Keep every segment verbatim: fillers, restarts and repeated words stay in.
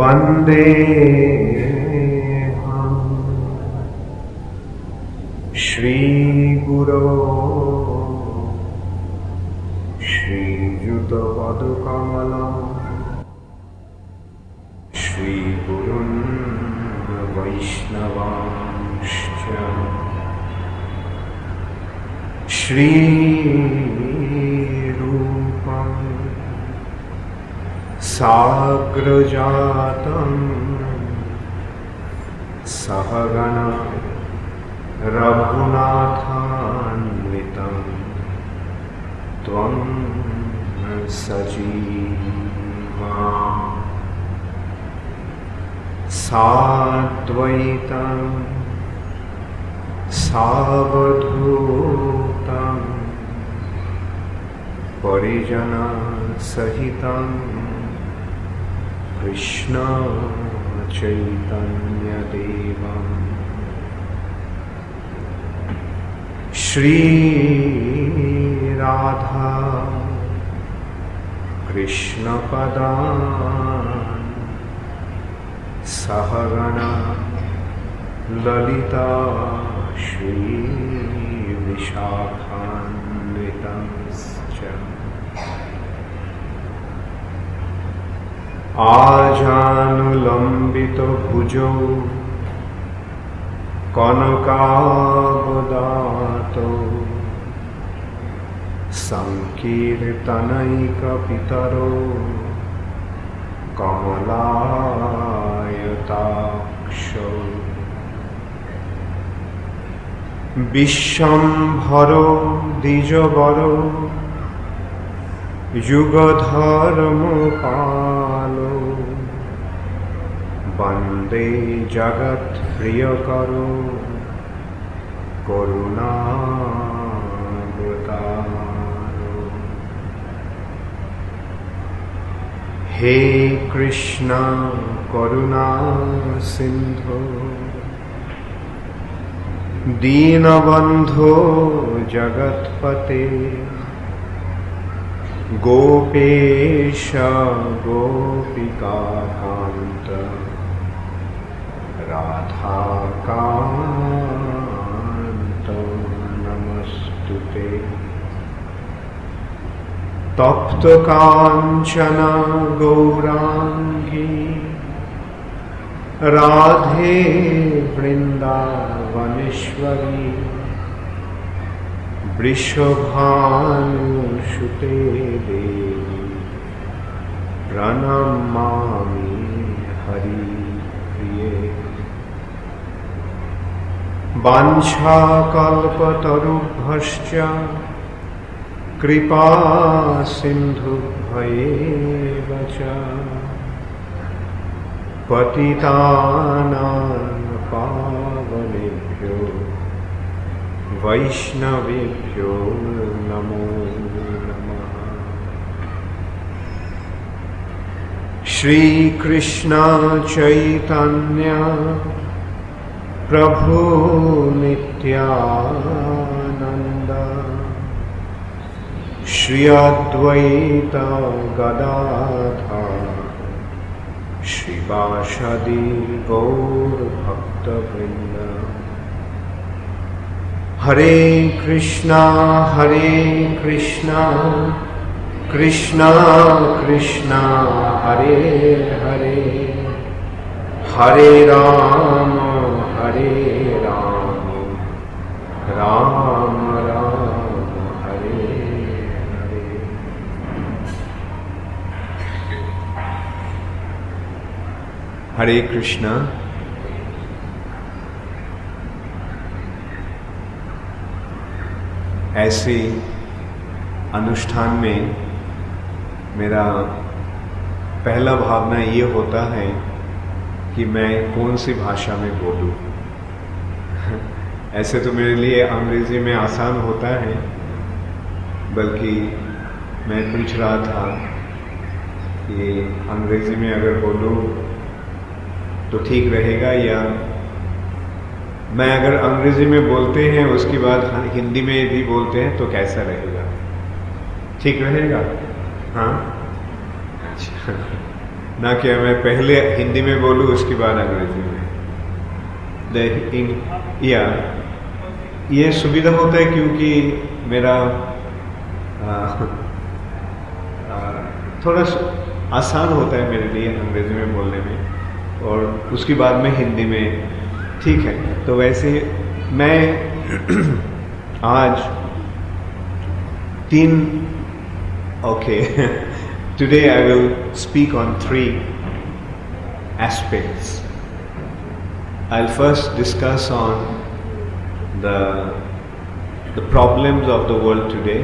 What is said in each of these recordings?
वंदे श्री गुरो श्रीयुत पदकमलं श्री गुरुन् वैष्णवांश्च श्री रूपं साग्रजातं सहगण रघुनाथान्वितं त्वं सजीवा साद्वैतं सावधूतं परिजनसहितं कृष्ण चैतन्यदेवम् श्री राधा कृष्ण पदान् सहगण ललिता श्री विशाखान्वितंश्च आजानुलम्बितो भुजौ कनकावदातो संकीर्तनैकपितरो कमलायताक्षौ विश्वम्भरो द्विजवरो युगधर्मपालो वंदे जगत्प्रियकरो करुणावतारो। हे कृष्ण करुणा सिंधु दीनबंधो जगत्पते गोपेश गोपिकान्त राधाकान्त नमस्तुते। तप्त कांचन गौरांगी राधे वृंदावनेश्वरी वृषभानुसुते देवी प्रणमामि हरिप्रिये। वाञ्छाकल्पतरुभ्यश्च कृपा सिन्धुभ्येव च पतितानां पावनेभ्यो वैष्णवेभ्यो नमो नमः। श्री कृष्ण चैतन्य प्रभु नित्यानंद श्री अद्वैत गदाधर श्रीवासदि गौर भक्तवृंद। हरे कृष्णा हरे कृष्णा कृष्णा कृष्णा हरे हरे हरे राम हरे राम राम राम हरे हरे। हरे कृष्णा। ऐसे अनुष्ठान में मेरा पहला भावना ये होता है कि मैं कौन सी भाषा में बोलूं। ऐसे तो मेरे लिए अंग्रेजी में आसान होता है, बल्कि मैं पूछ रहा था कि अंग्रेजी में अगर बोलूं तो ठीक रहेगा, या मैं अगर अंग्रेजी में बोलते हैं उसके बाद हिंदी में भी बोलते हैं तो कैसा रहेगा? ठीक रहेगा? हाँ, अच्छा। ना कि मैं पहले हिंदी में बोलूँ उसके बाद अंग्रेजी में। द इन या ये सुविधा होता है क्योंकि मेरा आ, आ, थोड़ा आसान होता है मेरे लिए अंग्रेजी में बोलने में, और उसके बाद में हिंदी में ठीक है। तो वैसे मैं आज तीन okay today I will speak on three aspects. I will first discuss on the the problems of the world today,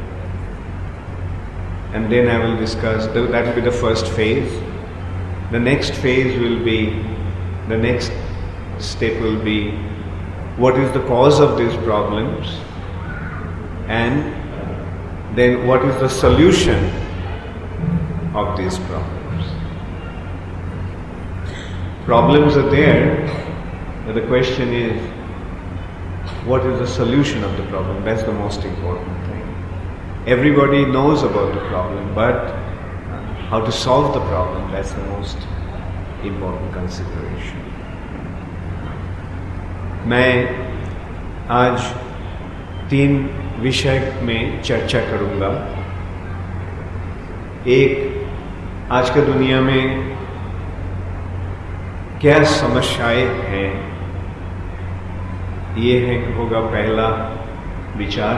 and then I will discuss the, that will be the first phase. The next phase will be, the next step will be what is the cause of these problems, and then what is the solution of these problems. Problems are there, but the question is, what is the solution of the problem? That's the most important thing. Everybody knows about the problem, but how to solve the problem, that's the most important consideration. मैं आज तीन विषय में चर्चा करूंगा। एक, आज की दुनिया में क्या समस्याएं हैं, ये है होगा पहला विचार,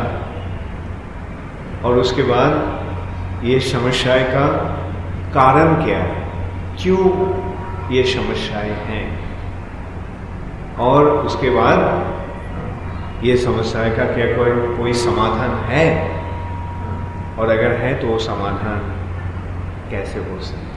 और उसके बाद ये समस्याएं का कारण क्या है, क्यों ये समस्याएं हैं, और उसके बाद ये समस्या का क्या कोई कोई समाधान है, और अगर है तो वो समाधान कैसे हो सकता है।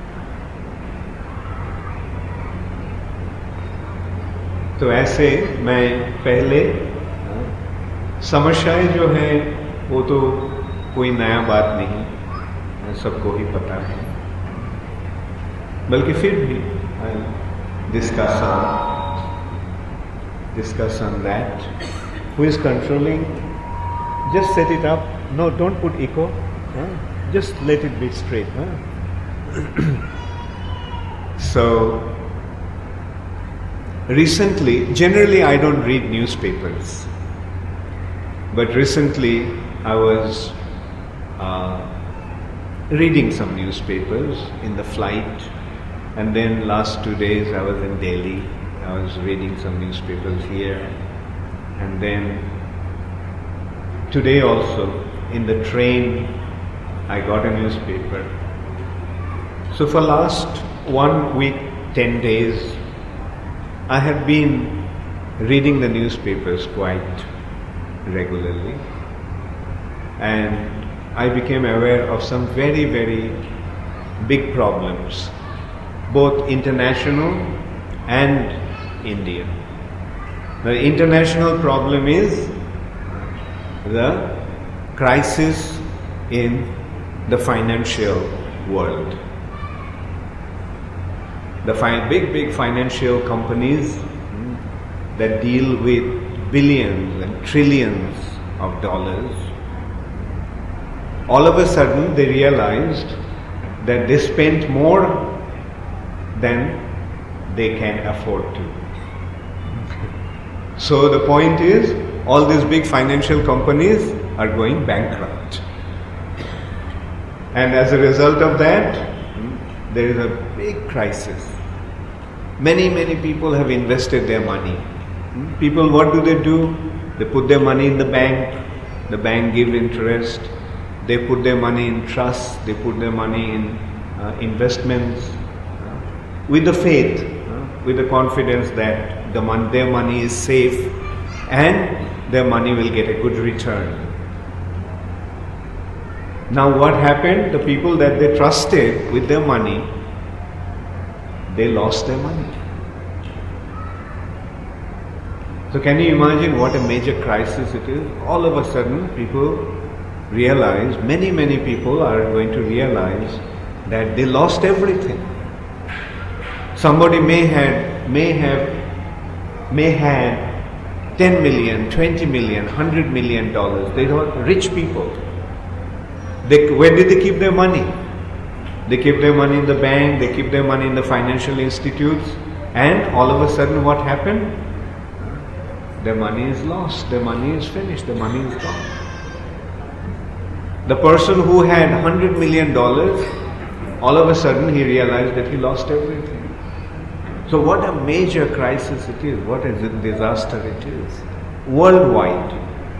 तो ऐसे मैं पहले समस्याएं जो है वो तो कोई नया बात नहीं, सबको ही पता है, बल्कि फिर भी discuss on discuss on that. Who is controlling? Just set it up. No, don't put echo. Huh? Just let it be straight. Huh? So recently, generally I don't read newspapers, but recently I was uh, reading some newspapers in the flight, and then last two days I was in Delhi. I was reading some newspapers here, and then today also in the train I got a newspaper. So for last one week, ten days, I have been reading the newspapers quite regularly, and I became aware of some very, very big problems, both international and Indian. The international problem is the crisis in the financial world. The fi- big, big financial companies that deal with billions and trillions of dollars, all of a sudden they realized that they spent more than they can afford to. So the point is, all these big financial companies are going bankrupt. And as a result of that, there is a big crisis. Many, many people have invested their money. People, what do they do? They put their money in the bank. The bank gives interest. They put their money in trusts. They put their money in uh, investments uh, with the faith, uh, with the confidence that the mon- their money is safe and their money will get a good return. Now what happened? The people that they trusted with their money, they lost their money. So can you imagine what a major crisis it is? All of a sudden people realize, many, many people are going to realize that they lost everything. Somebody may have, may have, may have ten million, twenty million, one hundred million dollars. They are rich people. They, where did they keep their money? They keep their money in the bank, they keep their money in the financial institutes, and all of a sudden what happened? Their money is lost, their money is finished, their money is gone. The person who had one hundred million dollars, all of a sudden he realized that he lost everything. So what a major crisis it is, what a disaster it is, worldwide.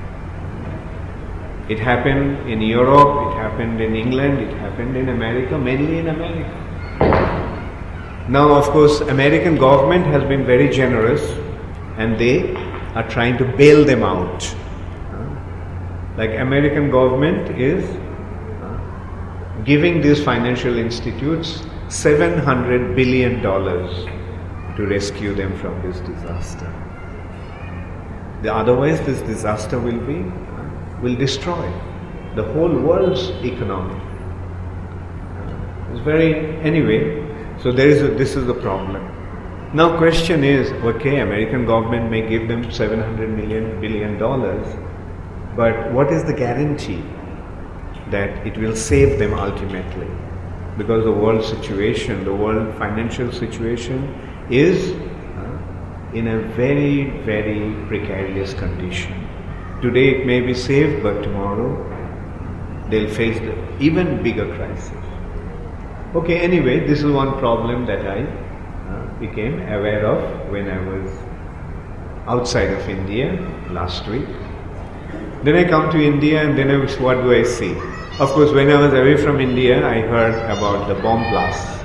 It happened in Europe, it happened in England, it happened in America, mainly in America. Now of course American government has been very generous and they are trying to bail them out. Like American government is giving these financial institutes seven hundred billion dollars to rescue them from this disaster. The, otherwise this disaster will be, will destroy the whole world's economy. It's very, anyway, so there is a, this is the problem. Now question is, okay, American government may give them seven hundred million billion dollars, but what is the guarantee that it will save them ultimately? Because the world situation, the world financial situation is uh, in a very, very precarious condition. Today it may be saved, but tomorrow they'll face the even bigger crisis. Okay, anyway, this is one problem that I uh, became aware of when I was outside of India last week. Then I come to India and then I was, what do I see? Of course, when I was away from India, I heard about the bomb blasts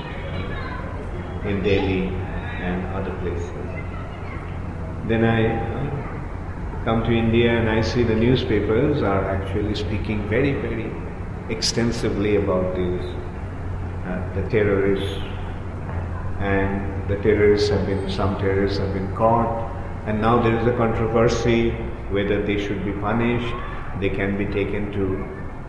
in Delhi and other places. Then I uh, come to India and I see the newspapers are actually speaking very, very extensively about these, uh, the terrorists, and the terrorists have been, some terrorists have been caught, and now there is a controversy whether they should be punished, they can be taken to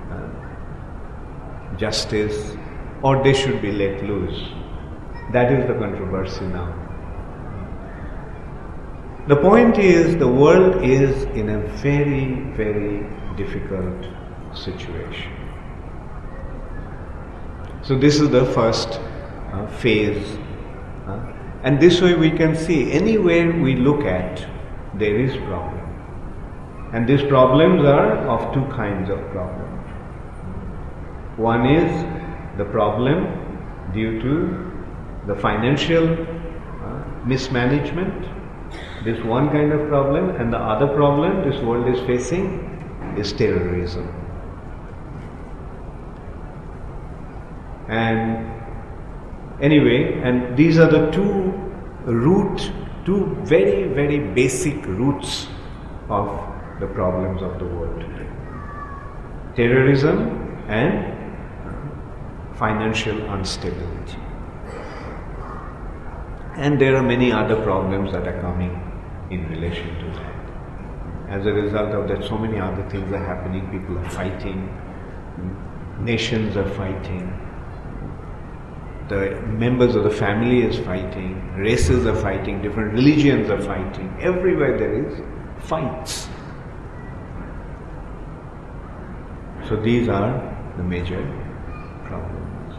uh, justice, or they should be let loose. That is the controversy now. The point is, the world is in a very, very difficult situation. So this is the first uh, phase. Uh, and this way we can see, anywhere we look at, there is problem. And these problems are of two kinds of problems. One is the problem due to the financial uh, mismanagement, this one kind of problem, and the other problem this world is facing is terrorism. And anyway, and these are the two root, two very, very basic roots of the problems of the world today. Terrorism and financial instability. And there are many other problems that are coming in relation to that. As a result of that, so many other things are happening. People are fighting, nations are fighting, the members of the family is fighting, races are fighting, different religions are fighting. Everywhere there is fights. So these are the major problems.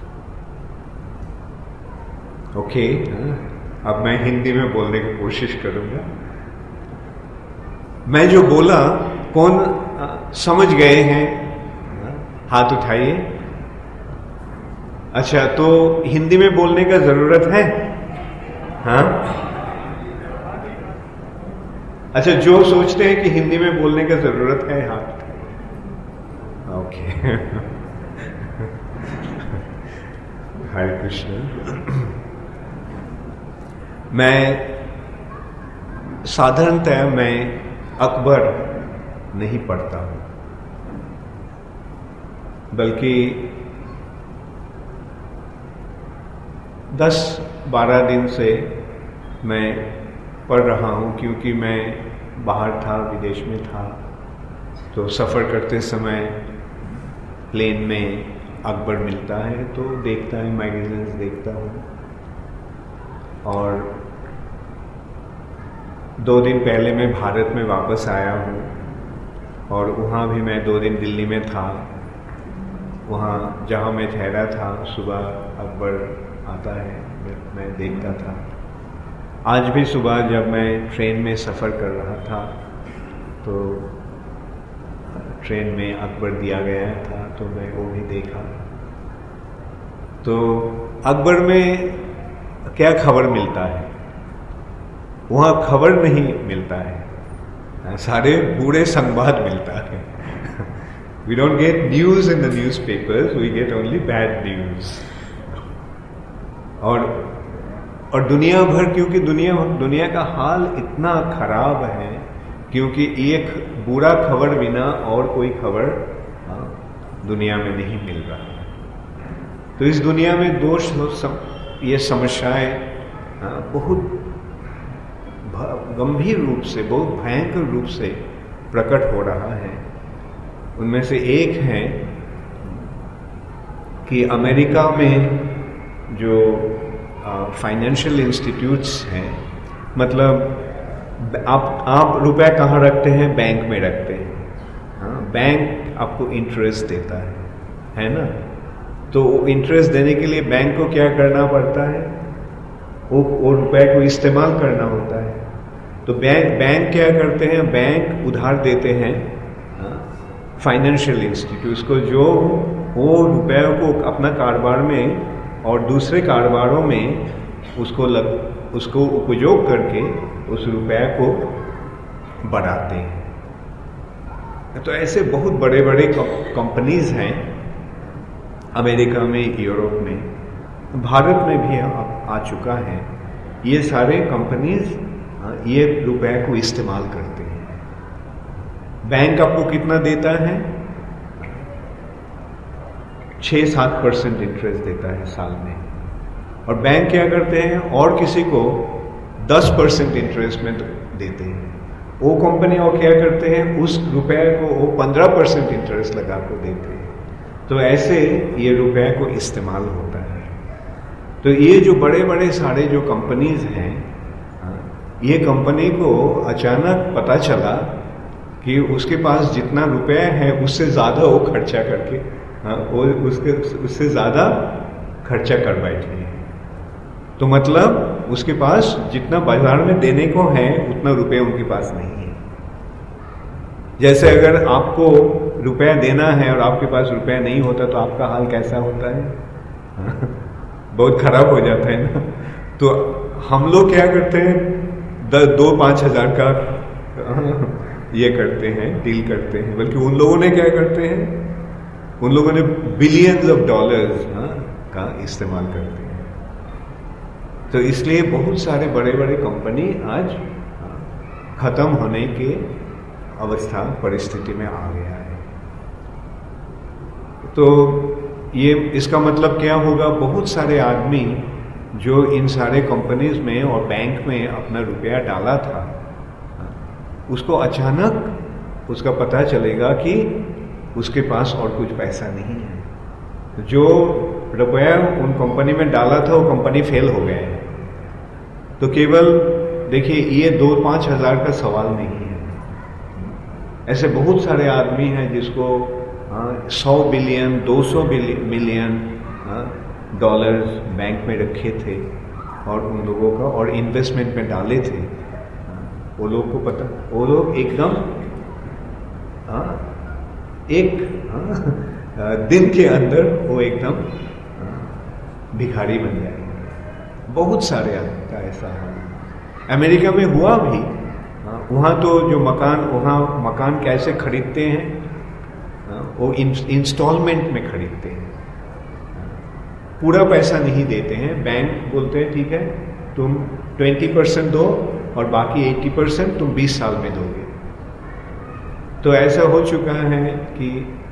Okay, अब मैं हिंदी में बोलने की कोशिश करूंगा. मैं जो बोला, कौन समझ गए हैं? हाथ उठाइए. अच्छा, तो हिंदी में बोलने का जरूरत है? हाँ? अच्छा, जो सोचते हैं कि हिंदी में बोलने का जरूरत है, हाथ उठाइए. ओके. हरे कृष्ण. मैं साधारणतः मैं अकबर नहीं पढ़ता हूँ, बल्कि दस बारह दिन से मैं पढ़ रहा हूँ, क्योंकि मैं बाहर था, विदेश में था, तो सफ़र करते समय प्लेन में अकबर मिलता है तो देखता है, मैगजीन्स देखता हूँ. और दो दिन पहले मैं भारत में वापस आया हूँ और वहाँ भी मैं दो दिन दिल्ली में था. वहाँ जहाँ मैं ठहरा था सुबह अकबर आता है, मैं देखता था। आज भी सुबह जब मैं ट्रेन में सफ़र कर रहा था तो ट्रेन में अकबर दिया गया था, तो मैं वो भी देखा। तो अकबर में क्या खबर मिलता है? वहाँ खबर नहीं मिलता है, सारे बुरे संवाद मिलता है। We don't get news in the newspapers, we get only bad news. और और दुनिया भर, क्योंकि दुनिया दुनिया का हाल इतना खराब है, क्योंकि एक बुरा खबर बिना और कोई खबर दुनिया में नहीं मिल रहा। तो इस दुनिया में दोष ये समस्याएं बहुत गंभीर रूप से, बहुत भयंकर रूप से प्रकट हो रहा है। उनमें से एक है कि अमेरिका में जो फाइनेंशियल इंस्टीट्यूट्स हैं, मतलब आप आप रुपया कहाँ रखते हैं? बैंक में रखते हैं। हाँ, बैंक आपको इंटरेस्ट देता है, है ना? तो इंटरेस्ट देने के लिए बैंक को क्या करना पड़ता है? वो वो रुपए को इस्तेमाल करना होता है। तो बैंक बैंक क्या करते हैं? बैंक उधार देते हैं फाइनेंशियल इंस्टीट्यूट्स को, जो वो रुपयों को अपना कारोबार में और दूसरे कारोबारों में उसको लग उसको उपयोग करके उस रुपये को बढ़ाते हैं। तो ऐसे बहुत बड़े बड़े कंपनीज हैं अमेरिका में, यूरोप में, भारत में भी आ, आ चुका है। ये सारे कंपनीज ये रुपये को इस्तेमाल करते हैं। बैंक आपको कितना देता है? छः सात परसेंट इंटरेस्ट देता है साल में। और बैंक क्या करते हैं? और किसी को दस परसेंट इंटरेस्ट में देते हैं। वो कंपनी और क्या करते हैं? उस रुपए को वो पंद्रह परसेंट इंटरेस्ट लगा कर देते हैं। तो ऐसे ये रुपए को इस्तेमाल होता है। तो ये जो बड़े बड़े सारे जो कंपनीज हैं, ये कंपनी को अचानक पता चला कि उसके पास जितना रुपया है उससे ज़्यादा वो खर्चा करके, हाँ, वो उसके उससे ज़्यादा खर्चा कर बैठे हैं। तो मतलब उसके पास जितना बाजार में देने को है उतना रुपया उनके पास नहीं है। जैसे अगर आपको रुपया देना है और आपके पास रुपया नहीं होता तो आपका हाल कैसा होता है? हाँ, बहुत खराब हो जाता है ना। तो हम लोग क्या करते हैं? दस दो पाँच हजार का ये करते हैं, डील करते हैं। बल्कि उन लोगों ने क्या करते हैं? उन लोगों ने बिलियंस ऑफ डॉलर्स का इस्तेमाल करते हैं। तो इसलिए बहुत सारे बड़े बड़े कंपनी आज खत्म होने के अवस्था परिस्थिति में आ गया है। तो ये इसका मतलब क्या होगा? बहुत सारे आदमी जो इन सारे कंपनीज में और बैंक में अपना रुपया डाला था, उसको अचानक उसका पता चलेगा कि उसके पास और कुछ पैसा नहीं है। जो रुपया उन कंपनी में डाला था वो कंपनी फेल हो गया है। तो केवल देखिए, ये दो पाँच हजार का सवाल नहीं है। ऐसे बहुत सारे आदमी हैं जिसको सौ बिलियन दो सौ मिलियन डॉलर्स बैंक में रखे थे और उन लोगों का और इन्वेस्टमेंट में डाले थे। वो लोग को पता, वो लोग एकदम हाँ एक हाँ, दिन के अंदर वो एकदम भिखारी बन जाएंगे। बहुत सारे आदमी का ऐसा है। अमेरिका में हुआ भी। वहाँ तो जो मकान वहाँ मकान कैसे खरीदते हैं? वो इंस्टॉलमेंट में खरीदते हैं, पूरा पैसा नहीं देते हैं। बैंक बोलते हैं ठीक है तुम ट्वेंटी परसेंट दो और बाकी एट्टी परसेंट तुम बीस साल में दोगे। तो ऐसा हो चुका है कि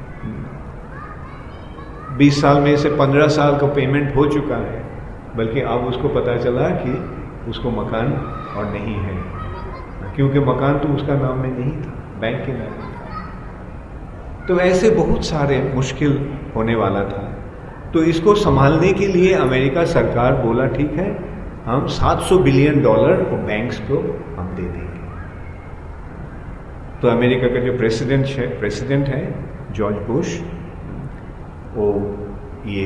बीस साल में से पंद्रह साल का पेमेंट हो चुका है, बल्कि अब उसको पता चला कि उसको मकान और नहीं है, क्योंकि मकान तो उसका नाम में नहीं था, बैंक के नाम में था। तो ऐसे बहुत सारे मुश्किल होने वाला था। तो इसको संभालने के लिए अमेरिका सरकार बोला ठीक है हम सात सौ बिलियन डॉलर को बैंक्स को हम दे देंगे। तो अमेरिका का जो प्रेसिडेंट है प्रेसिडेंट है जॉर्ज बुश, वो ये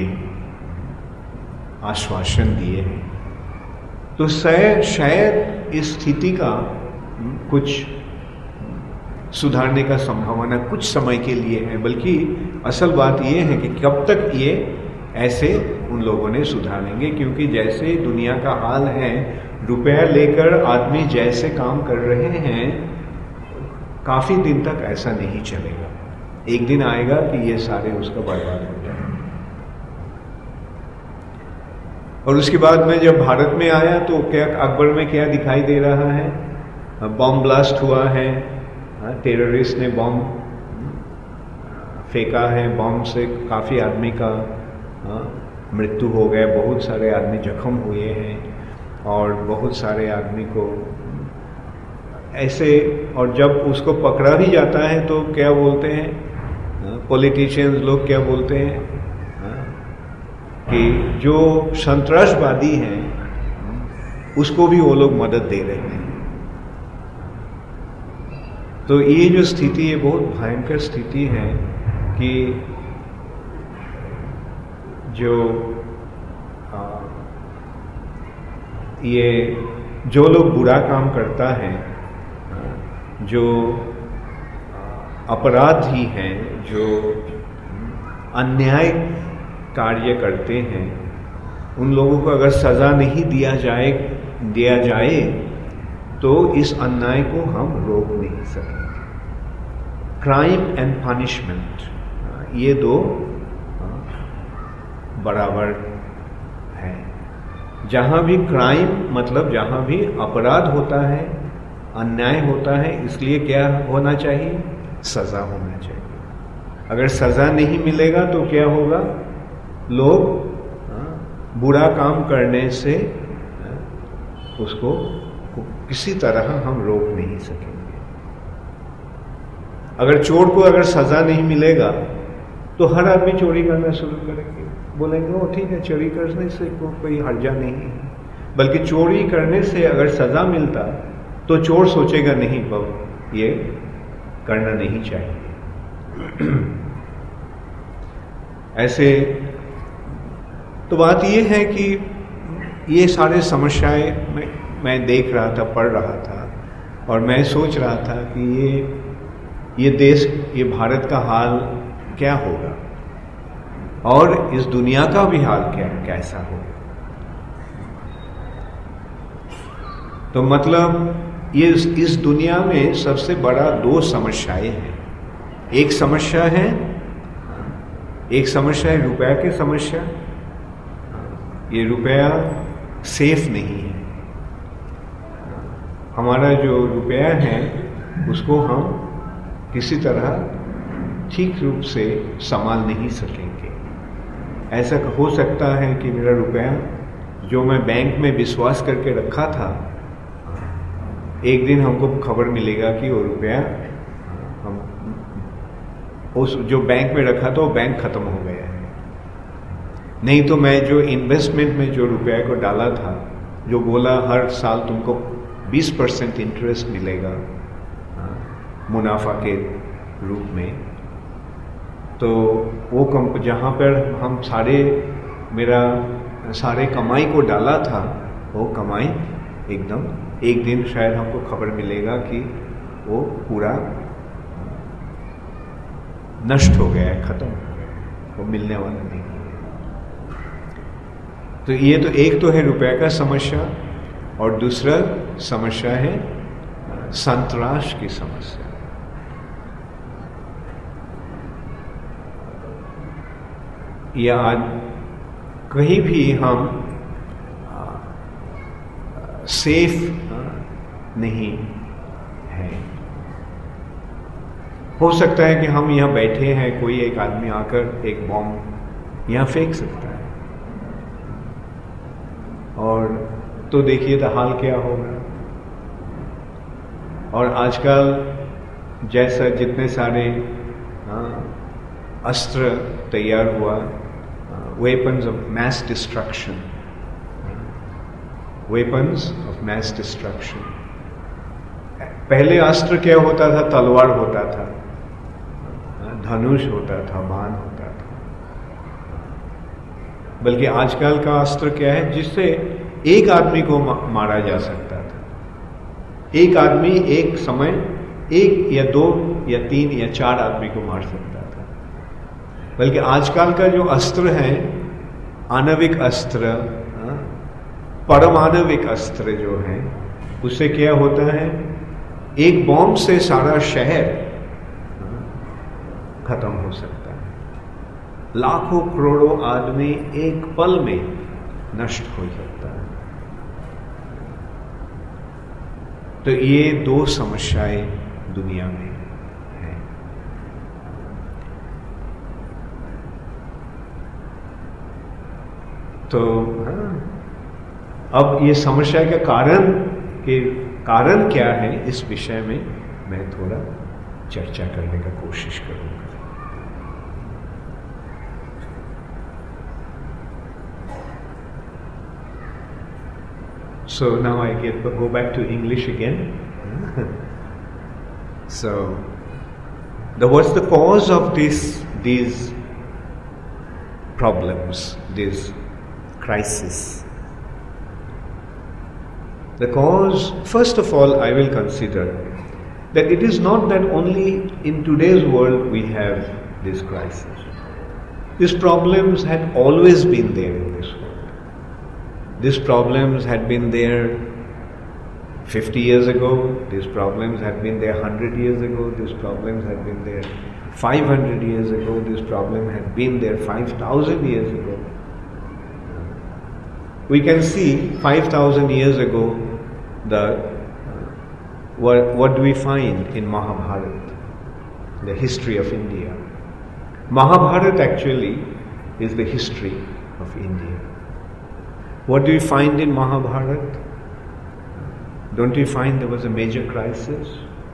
आश्वासन दिए हैं। तो शायद शायद इस स्थिति का कुछ सुधारने का संभावना कुछ समय के लिए है, बल्कि असल बात यह है कि कब तक ये ऐसे उन लोगों ने सुधारेंगे, क्योंकि जैसे दुनिया का हाल है, रुपया लेकर आदमी जैसे काम कर रहे हैं, काफी दिन तक ऐसा नहीं चलेगा। एक दिन आएगा कि ये सारे उसका बर्बाद हो जाएंगे। और उसके बाद में जब भारत में आया तो क्या अकबर में क्या दिखाई दे रहा है? बॉम्ब ब्लास्ट हुआ है, टेररिस्ट ने बॉम्ब फेंका है, बॉम्ब से काफ़ी आदमी का मृत्यु हो गया, बहुत सारे आदमी जख्म हुए हैं और बहुत सारे आदमी को ऐसे। और जब उसको पकड़ा भी जाता है तो क्या बोलते हैं पॉलिटिशियंस लोग, क्या बोलते हैं कि जो संतरासवादी हैं उसको भी वो लोग मदद दे रहे हैं। तो ये जो स्थिति है बहुत भयंकर स्थिति है कि जो आ, ये जो लोग बुरा काम करता है, जो अपराधी हैं, जो अन्याय कार्य करते हैं, उन लोगों को अगर सजा नहीं दिया जाए दिया जाए तो इस अन्याय को हम रोक नहीं सकेंगे। क्राइम एंड पनिशमेंट, ये दो बराबर है। जहां भी क्राइम मतलब जहां भी अपराध होता है, अन्याय होता है, इसलिए क्या होना चाहिए? सजा होना चाहिए। अगर सजा नहीं मिलेगा तो क्या होगा? लोग बुरा काम करने से उसको किसी तरह हम रोक नहीं सकेंगे। अगर चोर को अगर सजा नहीं मिलेगा तो हर आदमी चोरी करना शुरू करेंगे, बोलेंगे वो ठीक है, चोरी करने से को, कोई हर्जा नहीं है। बल्कि चोरी करने से अगर सजा मिलता तो चोर सोचेगा नहीं, बाबू ये करना नहीं चाहिए। ऐसे तो बात ये है कि ये सारे समस्याएं मैं, मैं देख रहा था, पढ़ रहा था, और मैं सोच रहा था कि ये ये देश, ये भारत का हाल क्या होगा और इस दुनिया का भी हाल क्या कैसा होगा। तो मतलब ये इस दुनिया में सबसे बड़ा दो समस्याएं हैं। एक समस्या है एक समस्या है रुपया की समस्या। ये रुपया सेफ नहीं है। हमारा जो रुपया है उसको हम किसी तरह ठीक रूप से संभाल नहीं सकेंगे। ऐसा हो सकता है कि मेरा रुपया जो मैं बैंक में विश्वास करके रखा था, एक दिन हमको खबर मिलेगा कि वो रुपया हम उस जो बैंक में रखा था वो बैंक खत्म हो गया है। नहीं तो मैं जो इन्वेस्टमेंट में जो रुपया को डाला था, जो बोला हर साल तुमको बीस परसेंट इंटरेस्ट मिलेगा मुनाफा के रूप में, तो वो कम जहाँ पर हम सारे मेरा सारे कमाई को डाला था, वो कमाई एकदम एक दिन शायद हमको खबर मिलेगा कि वो पूरा नष्ट हो गया है, खत्म हो गया है, वो मिलने वाला नहीं है। तो ये तो एक तो है रुपये का समस्या, और दूसरा समस्या है संतराश की समस्या। या आज कहीं भी हम सेफ नहीं है। हो सकता है कि हम यहाँ बैठे हैं, कोई एक आदमी आकर एक बॉम्ब यहाँ फेंक सकता है, और तो देखिए तो हाल क्या होगा। और आजकल जैसा जितने सारे अस्त्र तैयार हुआ, weapons of mass destruction, weapons of mass destruction. पहले अस्त्र क्या होता था? तलवार होता था, धनुष होता था, बाण होता था। बल्कि आजकल का अस्त्र क्या है, जिससे एक आदमी को मारा जा सकता था। एक आदमी एक समय एक या दो या तीन या चार आदमी को मार सकता था। बल्कि आजकल का जो अस्त्र है, आणविक अस्त्र, परमाणविक अस्त्र जो है, उससे क्या होता है, एक बॉम्ब से सारा शहर खत्म हो सकता है। लाखों करोड़ों आदमी एक पल में नष्ट हो सकता है। तो ये दो समस्याएं दुनिया में हैं। तो हाँ, अब ये समस्या का कारण के कारण क्या है, इस विषय में मैं थोड़ा चर्चा करने का कोशिश करूंगा। So now I get go back to English again. So, the, what's the cause of this, these problems, this crisis? The cause, first of all, I will consider that it is not that only in today's world we have this crisis. These problems had always been there in this world. These problems had been there fifty years ago, these problems had been there one hundred years ago, these problems had been there five hundred years ago, this problem had been there five thousand years ago. We can see five thousand years ago, the what, what do we find in Mahabharata, the history of India. Mahabharata actually is the history of India. What do you find in Mahabharata? Don't you find there was a major crisis?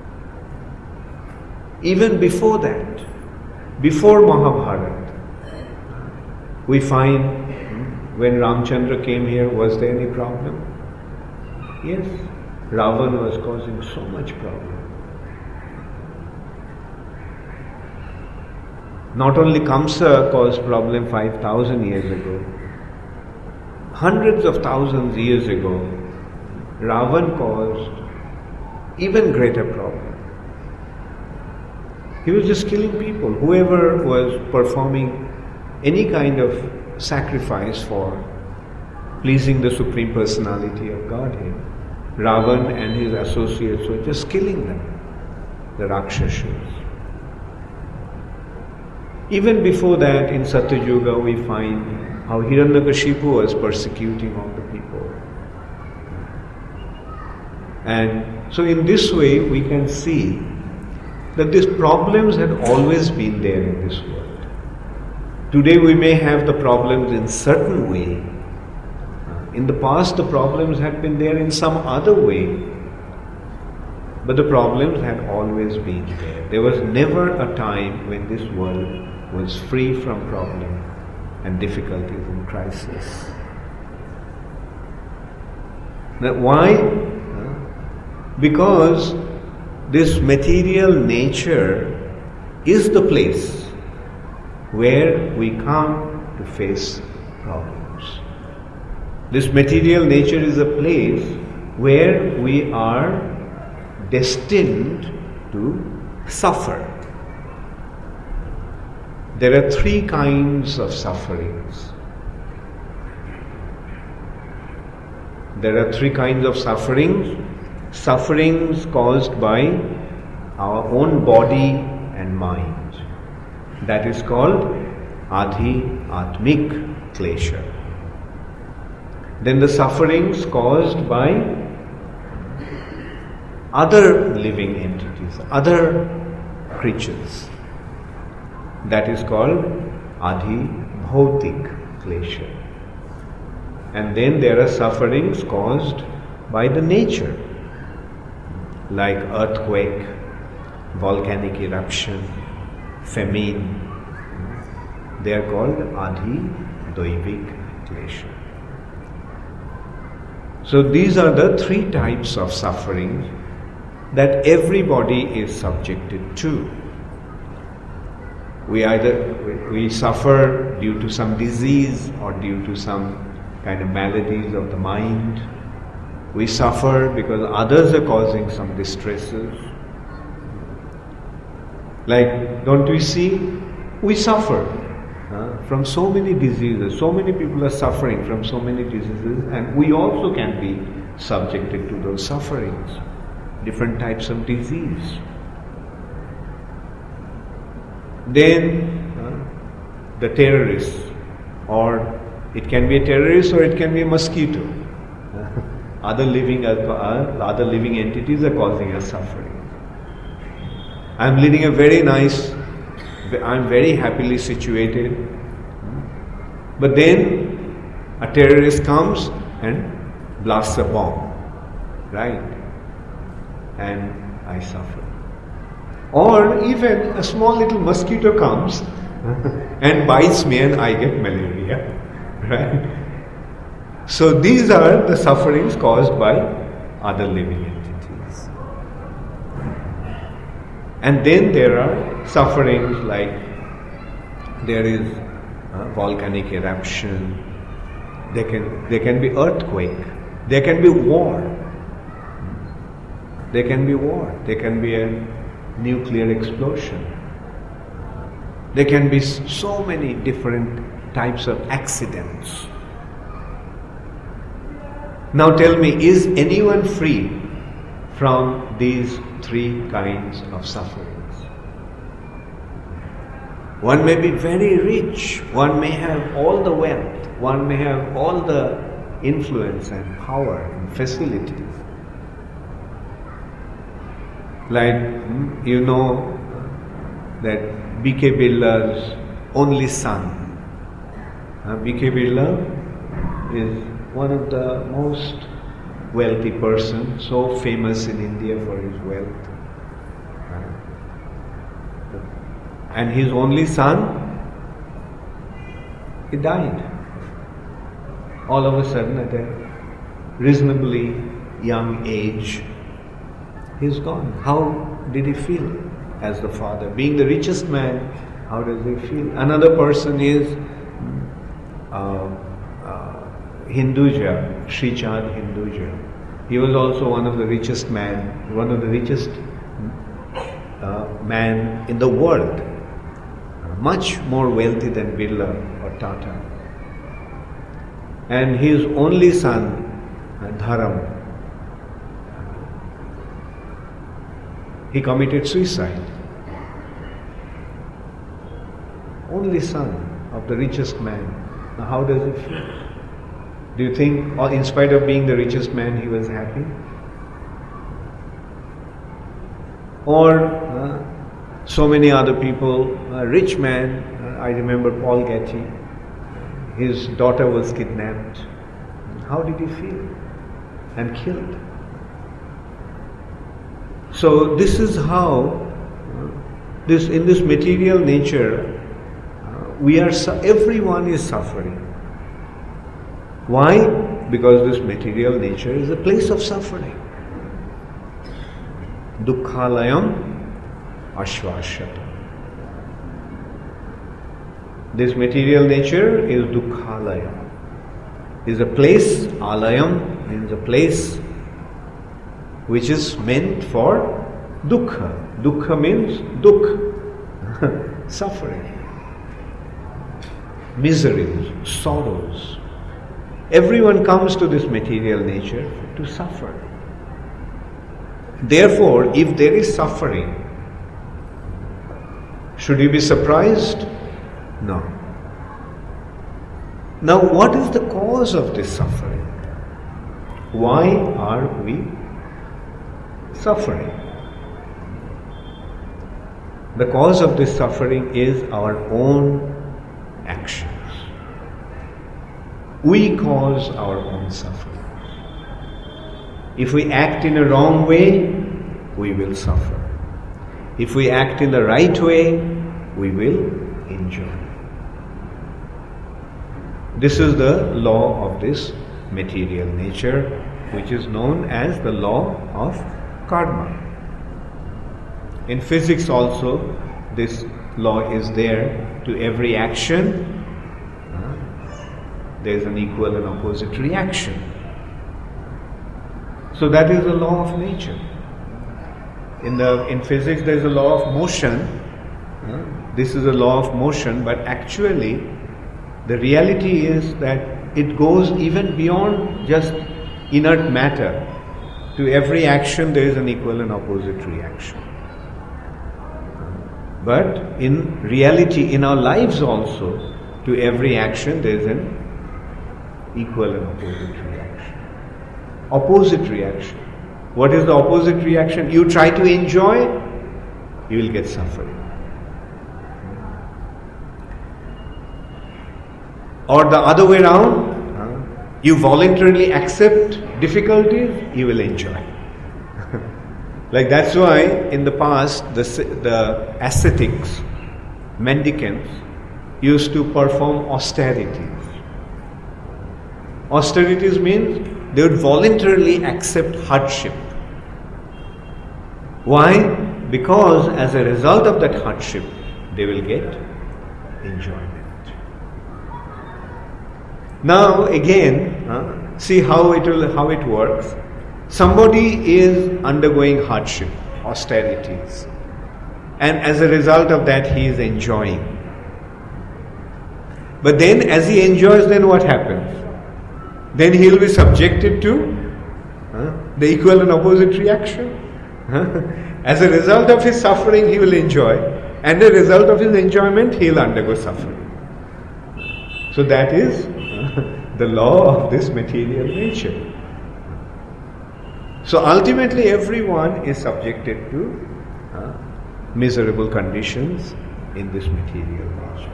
Even before that, before Mahabharata, we find when Ramchandra came here, was there any problem? Yes, Ravan was causing so much problem. Not only Kamsa caused problem five thousand years ago, hundreds of thousands years ago, Ravan caused even greater problem. He was just killing people. Whoever was performing any kind of sacrifice for pleasing the Supreme Personality of Godhead, Ravan and his associates were just killing them, the Rakshasas. Even before that, in Satyuga, we find how Hiranyakashipu was persecuting all the people. And so in this way, we can see that these problems had always been there in this world. Today we may have the problems in certain way. In the past, the problems had been there in some other way. But the problems had always been there. There was never a time when this world was free from problem and difficulties and crisis. Now why? Because this material nature is the place where we come to face problems. This material nature is a place where we are destined to suffer. There are three kinds of sufferings. There are three kinds of sufferings. Sufferings caused by our own body and mind. That is called Adhi Atmik Klesha. Then the sufferings caused by other living entities, other creatures. That is called Adhi Bhautik Klesha. And then there are sufferings caused by the nature, like earthquake, volcanic eruption, famine. They are called Adhi Doivik Klesha. So these are the three types of suffering that everybody is subjected to. We either we, we suffer due to some disease or due to some kind of maladies of the mind. We suffer because others are causing some distresses. Like, don't we see? We suffer uh, from so many diseases. So many people are suffering from so many diseases, and we also can be subjected to those sufferings. Different types of disease. Then uh, the terrorists, or it can be a terrorist or it can be a mosquito. Other living uh, other living entities are causing us suffering. I am leading a very nice, I am very happily situated. But then a terrorist comes and blasts a bomb, right? And I suffer. Or even a small little mosquito comes and bites me and I get malaria, right? So these are the sufferings caused by other living entities. And then there are sufferings like there is a volcanic eruption, there can, there can be earthquake, there can be war, there can be war, there can be a nuclear explosion. There can be so many different types of accidents. Now tell me, is anyone free from these three kinds of sufferings? One may be very rich, one may have all the wealth, one may have all the influence and power and facilities. Like, you know that B K Birla's only son. Uh, B K Birla is one of the most wealthy persons, so famous in India for his wealth. Uh, and his only son, he died. All of a sudden at a reasonably young age, he's gone. How did he feel as the father? Being the richest man, how does he feel? Another person is uh, uh, Hinduja, Sri Chand Hinduja. He was also one of the richest man, one of the richest uh, man in the world. Much more wealthy than Birla or Tata. And his only son, Dharam, he committed suicide. Only son of the richest man. Now how does it feel? Do you think, or in spite of being the richest man, he was happy? Or uh, so many other people, a rich man, uh, I remember Paul Getty, his daughter was kidnapped. How did he feel? And killed. So this is how, uh, this in this material nature, uh, we are su- everyone is suffering. Why? Because this material nature is a place of suffering. Dukkhalayam ashvashyata. This material nature is dukkhalayam. Is a place, alayam means a place which is meant for dukkha. Dukkha means dukh, suffering, miseries, sorrows. Everyone comes to this material nature to suffer. Therefore, if there is suffering, should you be surprised? No. Now, what is the cause of this suffering? Why are we suffering? The cause of this suffering is our own actions. We cause our own suffering. If we act in a wrong way, we will suffer. If we act in the right way, we will enjoy. This is the law of this material nature, which is known as the law of karma. In physics also, this law is there to every action, uh, there is an equal and opposite reaction. So that is the law of nature. In the in physics, there is a law of motion. Uh, this is a law of motion, but actually, the reality is that it goes even beyond just inert matter. To every action, there is an equal and opposite reaction. But in reality, in our lives also, to every action, there is an equal and opposite reaction. Opposite reaction. What is the opposite reaction? You try to enjoy, you will get suffering. Or the other way around, you voluntarily accept difficulties, you will enjoy. Like that's why in the past the, the ascetics, mendicants, used to perform austerities. Austerities means they would voluntarily accept hardship. Why? Because as a result of that hardship, they will get enjoyment. Now again, uh, see how it will, how it works. Somebody is undergoing hardship, austerities, and as a result of that, he is enjoying. But then, as he enjoys, then what happens? Then he will be subjected to uh, the equal and opposite reaction. As a result of his suffering, he will enjoy, and as a result of his enjoyment, he will undergo suffering. So that is uh, the law of this material nature. So ultimately, everyone is subjected to uh, miserable conditions in this material nature.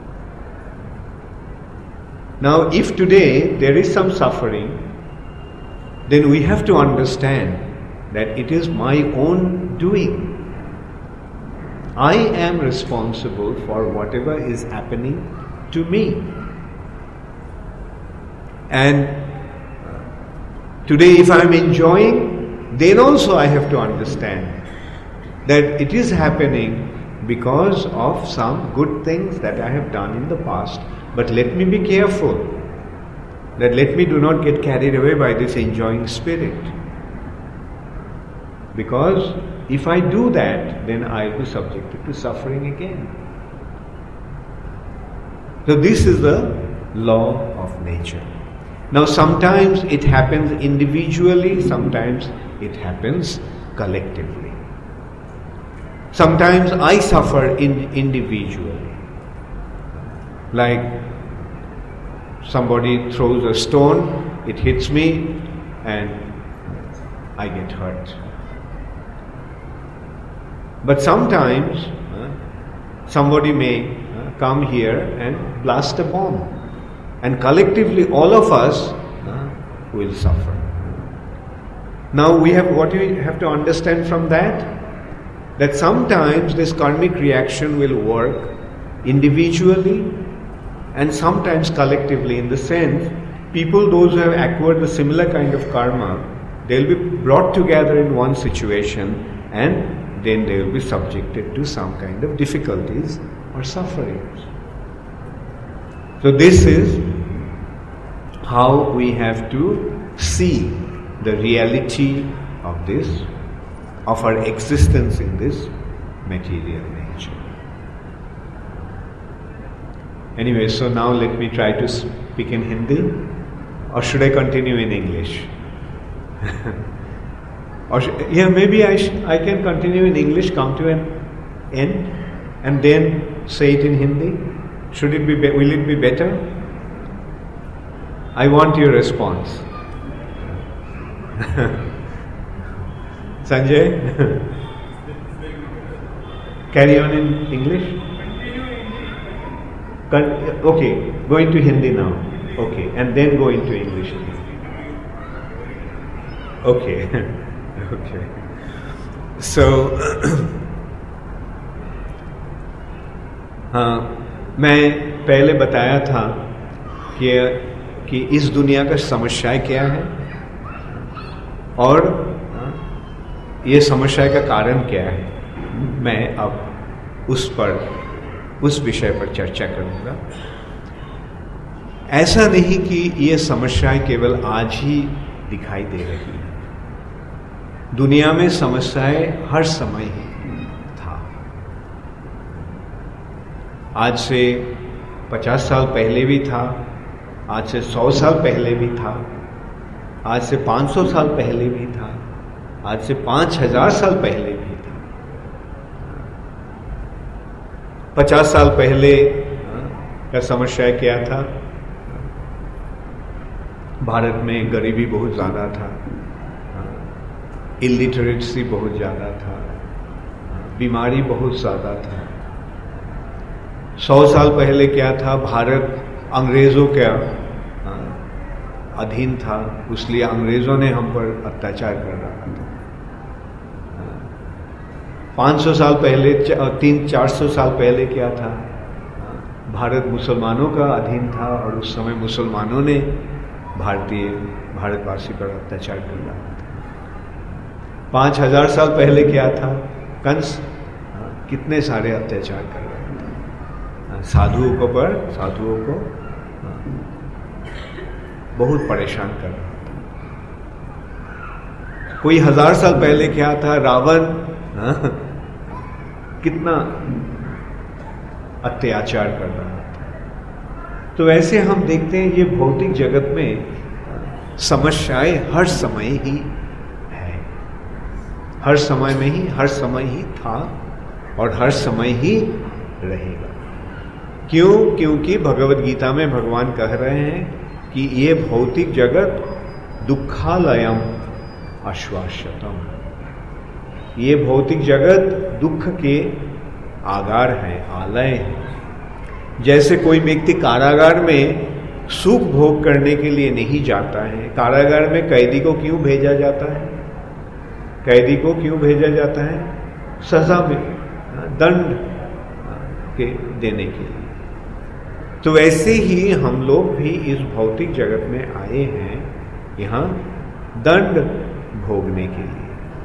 Now, if today there is some suffering, then we have to understand that it is my own doing. I am responsible for whatever is happening to me. And today, if I am enjoying, then also I have to understand that it is happening because of some good things that I have done in the past. But let me be careful that let me do not get carried away by this enjoying spirit. Because if I do that, then I will be subjected to suffering again. So this is the law of nature. Now sometimes it happens individually, sometimes it happens collectively. Sometimes I suffer in individually. Like somebody throws a stone, it hits me and I get hurt. But sometimes uh, somebody may uh, come here and blast a bomb, and collectively all of us uh, will suffer. Now we have what we have to understand from that, that sometimes this karmic reaction will work individually and sometimes collectively, in the sense, people, those who have acquired the similar kind of karma, they will be brought together in one situation and then they will be subjected to some kind of difficulties or sufferings. So this is how we have to see the reality of this, of our existence in this material nature. Anyway, so now let me try to speak in Hindi, or should I continue in English? Or sh- yeah, maybe I sh- I can continue in English, come to an end, and then say it in Hindi. Should it be? be- will it be better? I want your response. Sanjay, carry on in English. Okay, go into Hindi now. Okay, and then go into English. Okay, okay. So, हाँ, मैं पहले बताया था कि कि इस दुनिया का समस्या क्या है और ये समस्या का कारण क्या है. मैं अब उस पर उस विषय पर चर्चा करूंगा। ऐसा नहीं कि ये समस्याएं केवल आज ही दिखाई दे रही हैं, दुनिया में समस्याएं हर समय ही था। आज से पचास साल पहले भी था, आज से सौ साल पहले भी था, आज से पाँच सौ साल पहले भी था, आज से पाँच हजार साल पहले भी था। पचास साल पहले का समस्या क्या था? भारत में गरीबी बहुत ज़्यादा था, इलिटरेसी बहुत ज़्यादा था, बीमारी बहुत ज़्यादा था। सौ साल पहले क्या था? भारत अंग्रेज़ों के अधीन था, इसलिए अंग्रेज़ों ने हम पर अत्याचार कर रहा था। पाँच सौ साल पहले, तीन चार सौ साल पहले क्या था? भारत मुसलमानों का अधीन था और उस समय मुसलमानों ने भारतीय भारतवासी पर अत्याचार कर रहा था। पाँच हजार साल पहले क्या था? कंस कितने सारे अत्याचार कर रहे थे, साधुओं को पर साधुओं को बहुत परेशान कर रहा था। कोई हजार साल पहले क्या था? रावण कितना अत्याचार कर रहा था। तो ऐसे हम देखते हैं ये भौतिक जगत में समस्याएं हर समय ही है, हर समय में ही हर समय ही था और हर समय ही रहेगा। क्यों? क्योंकि भगवद गीता में भगवान कह रहे हैं कि ये भौतिक जगत दुखालयम आश्वास्यतम, ये भौतिक जगत दुख के आगार है, आलय है। जैसे कोई व्यक्ति कारागार में सुख भोग करने के लिए नहीं जाता है। कारागार में कैदी को क्यों भेजा जाता है? कैदी को क्यों भेजा जाता है? सजा में, दंड के देने के लिए। तो वैसे ही हम लोग भी इस भौतिक जगत में आए हैं यहाँ दंड भोगने के लिए।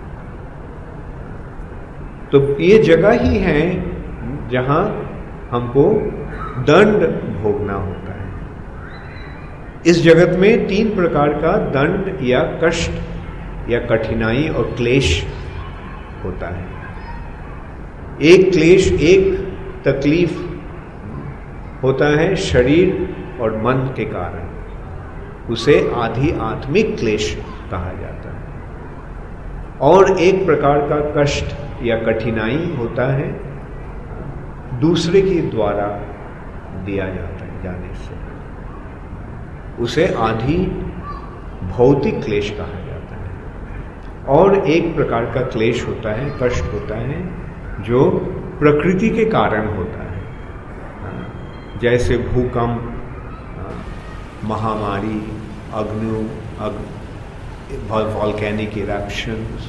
तो ये जगह ही है जहां हमको दंड भोगना होता है। इस जगत में तीन प्रकार का दंड या कष्ट या कठिनाई और क्लेश होता है। एक क्लेश, एक तकलीफ होता है शरीर और मन के कारण, उसे आधि आत्मिक क्लेश कहा जाता है। और एक प्रकार का कष्ट या कठिनाई होता है दूसरे के द्वारा दिया जाता है जाने से, उसे आधि भौतिक क्लेश कहा जाता है। और एक प्रकार का क्लेश होता है, कष्ट होता है जो प्रकृति के कारण होता है, जैसे भूकंप, महामारी, अग्नि अग, वॉल्केनिक इरप्शंस,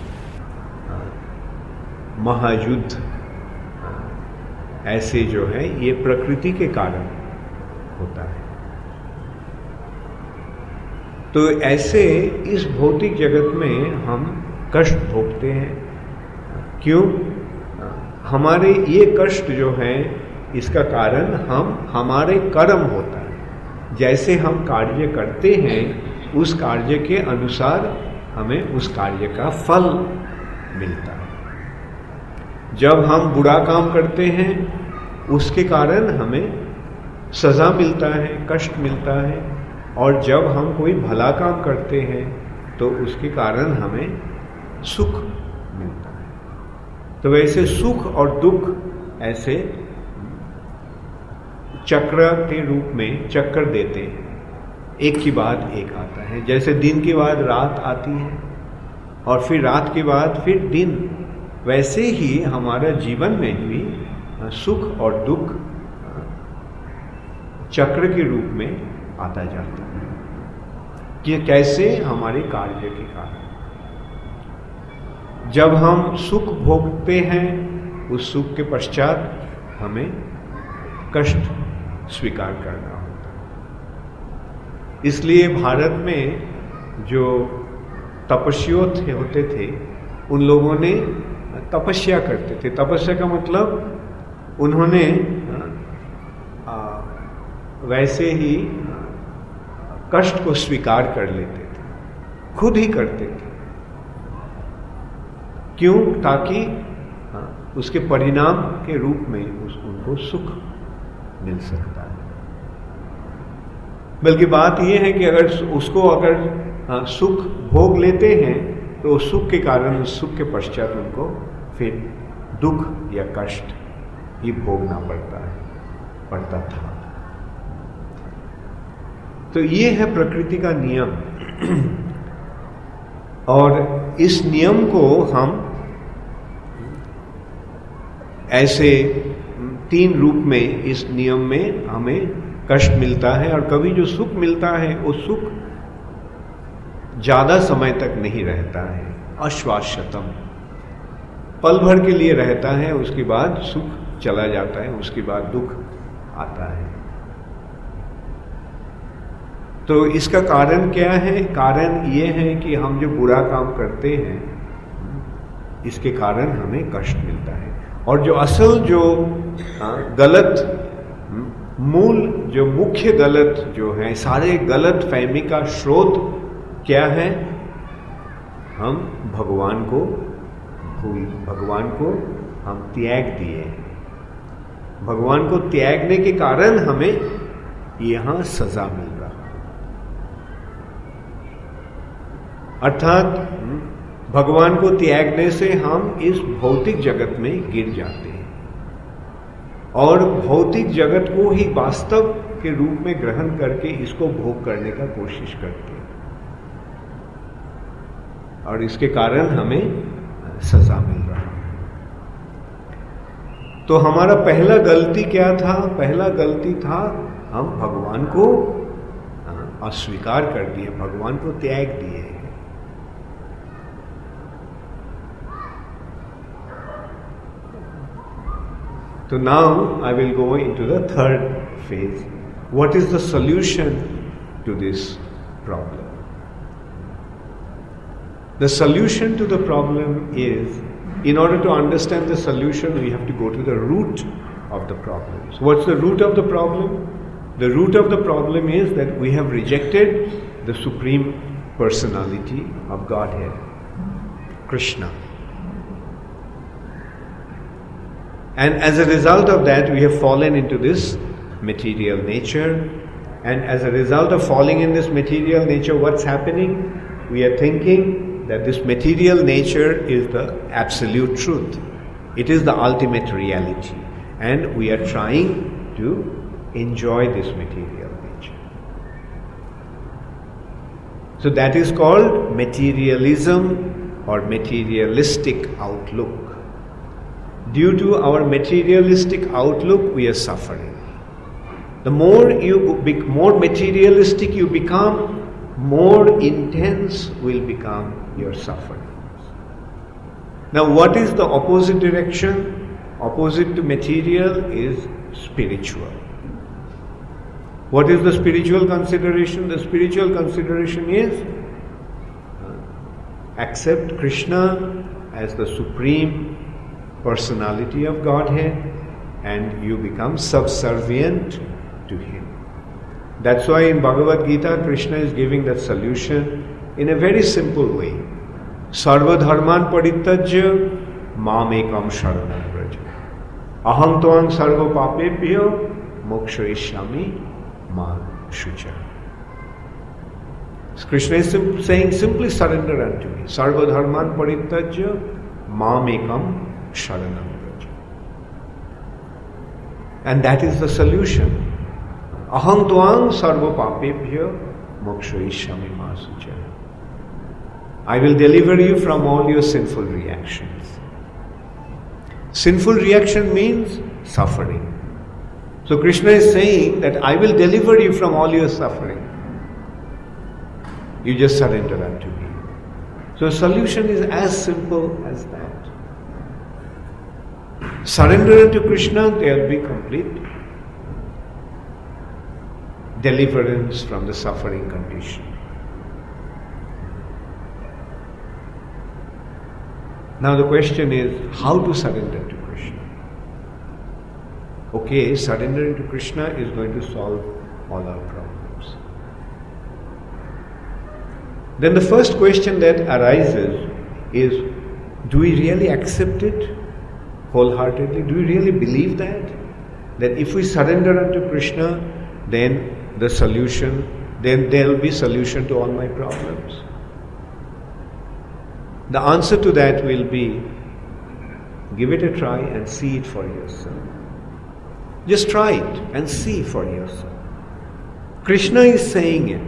महायुद्ध, ऐसे जो है ये प्रकृति के कारण होता है। तो ऐसे इस भौतिक जगत में हम कष्ट भोगते हैं। क्यों? हमारे ये कष्ट जो है इसका कारण हम हमारे कर्म होता है। जैसे हम कार्य करते हैं उस कार्य के अनुसार हमें उस कार्य का फल मिलता है। जब हम बुरा काम करते हैं उसके कारण हमें सजा मिलता है, कष्ट मिलता है। और जब हम कोई भला काम करते हैं तो उसके कारण हमें सुख मिलता है। तो वैसे सुख और दुख ऐसे चक्र के रूप में चक्कर देते हैं, एक के बाद एक आता है। जैसे दिन के बाद रात आती है और फिर रात के बाद फिर दिन, वैसे ही हमारा जीवन में भी सुख और दुख चक्र के रूप में आता जाता है। कि कैसे? हमारे कार्य के कारण। जब हम सुख भोगते हैं उस सुख के पश्चात हमें कष्ट स्वीकार करना होता है। इसलिए भारत में जो तपस्वियों थे होते थे उन लोगों ने तपस्या करते थे। तपस्या का मतलब उन्होंने आ, वैसे ही कष्ट को स्वीकार कर लेते थे, खुद ही करते थे। क्यों? ताकि उसके परिणाम के रूप में उस उनको सुख मिल सकता है। बल्कि बात यह है कि अगर उसको अगर हाँ, सुख भोग लेते हैं तो उस सुख के कारण, उस सुख के पश्चात उनको फिर दुख या कष्ट ही भोगना पड़ता है पड़ता था। तो ये है प्रकृति का नियम। और इस नियम को हम ऐसे तीन रूप में, इस नियम में हमें कष्ट मिलता है, और कभी जो सुख मिलता है वो सुख ज्यादा समय तक नहीं रहता है, अश्वाश्यतम, पल भर के लिए रहता है, उसके बाद सुख चला जाता है, उसके बाद दुख आता है। तो इसका कारण क्या है? कारण ये है कि हम जो बुरा काम करते हैं इसके कारण हमें कष्ट मिलता है। और जो असल, जो गलत, मूल, जो मुख्य गलत जो है, सारे गलत फहमी का स्रोत क्या है? हम भगवान को भूल, भगवान को हम त्याग दिए। भगवान को त्यागने के कारण हमें यहां सजा मिल रहा, अर्थात भगवान को त्यागने से हम इस भौतिक जगत में गिर जाते हैं और भौतिक जगत को ही वास्तव के रूप में ग्रहण करके इसको भोग करने का कोशिश करते हैं, और इसके कारण हमें सजा मिल रहा है। तो हमारा पहला गलती क्या था? पहला गलती था हम भगवान को अस्वीकार कर दिए, भगवान को त्याग दिए। So now I will go into the third phase. What is the solution to this problem? The solution to the problem is, in order to understand the solution, we have to go to the root of the problem. So what's the root of the problem? The root of the problem is that we have rejected the Supreme Personality of Godhead, Krishna. And as a result of that, we have fallen into this material nature. And as a result of falling in this material nature, what's happening? We are thinking that this material nature is the absolute truth. It is the ultimate reality. And we are trying to enjoy this material nature. So that is called materialism or materialistic outlook. Due to our materialistic outlook, we are suffering. The more you be more materialistic you become, more intense will become your suffering. Now, what is the opposite direction? Opposite to material is spiritual. What is the spiritual consideration? The spiritual consideration is accept Krishna as the Supreme Personality of Godhead, and you become subservient to Him. That's why in Bhagavad Gita, Krishna is giving that solution in a very simple way. Sarva dharman parityajya mam ekam sharanam vraja. Aham tvam sarva papebhyo mokshayishyami ma shucha. Krishna is sim- saying, simply surrender unto me. Sarva dharman parityajya mam ekam sharanam vraja. And that is the solution. Aham tvam sarva papebhyo mokshayishyami ma shucha. I will deliver you from all your sinful reactions. Sinful reaction means suffering. So Krishna is saying that I will deliver you from all your suffering. You just surrender unto me. So solution is as simple as that. Surrender unto Krishna, there will be complete deliverance from the suffering condition. Now the question is, how to surrender to Krishna? okay, surrendering to Krishna is going to solve all our problems. Then the first question that arises is, do we really accept it wholeheartedly? Do we really believe that? That if we surrender unto Krishna, then the solution, then there will be solution to all my problems? The answer to that will be, give it a try and see it for yourself. Just try it and see for yourself. Krishna is saying it.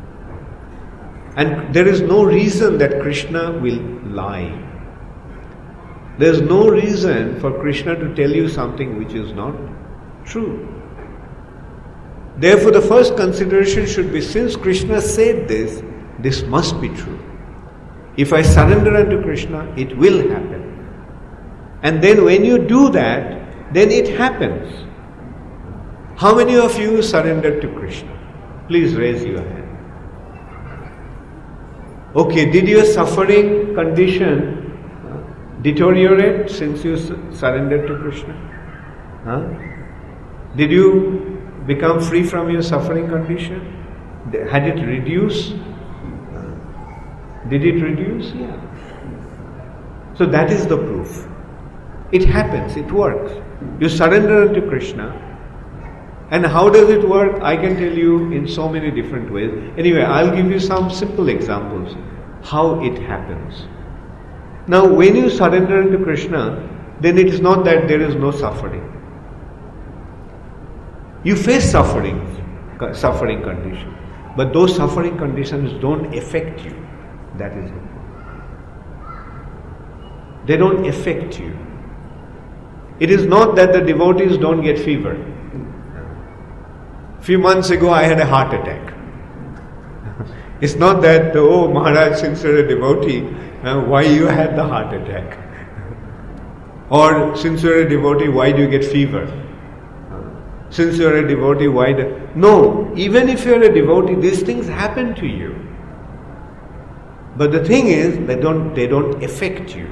And there is no reason that Krishna will lie. There is no reason for Krishna to tell you something which is not true. Therefore, the first consideration should be, since Krishna said this, this must be true. If I surrender unto Krishna, it will happen. And then when you do that, then it happens. How many of you surrendered to Krishna? Please raise your hand. Okay, did your suffering condition deteriorate since you surrendered to Krishna? Huh? Did you become free from your suffering condition? Had it reduced? Did it reduce? Yeah. So that is the proof. It happens, it works. You surrender unto Krishna. And how does it work? I can tell you in so many different ways. Anyway, I'll give you some simple examples how it happens. Now, when you surrender unto Krishna, then it is not that there is no suffering. You face sufferings, suffering conditions, but those suffering conditions don't affect you. That is it. They don't affect you. It is not that the devotees don't get fever. A few months ago I had a heart attack. It's not that, oh Maharaj, since you're a devotee, uh, why you had the heart attack? Or since you're a devotee, why do you get fever? Since you're a devotee, why do... No, even if you're a devotee, these things happen to you. But the thing is, they don't, they don't affect you.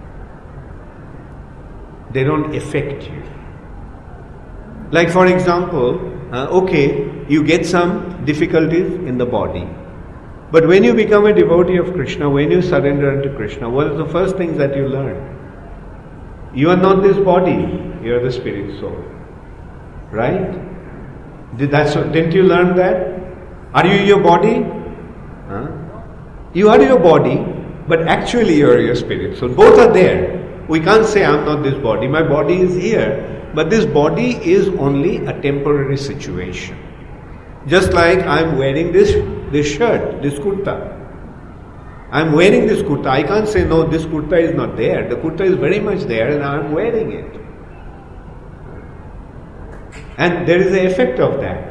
They don't affect you. Like for example, uh, okay, you get some difficulties in the body. But when you become a devotee of Krishna, when you surrender unto Krishna, what is the first thing that you learn? You are not this body, you are the spirit soul. Right? Did that, didn't you learn that? Are you your body? Huh? You are your body, but actually you are your spirit. So both are there. We can't say I am not this body. My body is here, but this body is only a temporary situation. Just like I am wearing this this shirt, this kurta. I am wearing this kurta. I can't say no, this kurta is not there. The kurta is very much there, and I am wearing it. And there is an effect of that.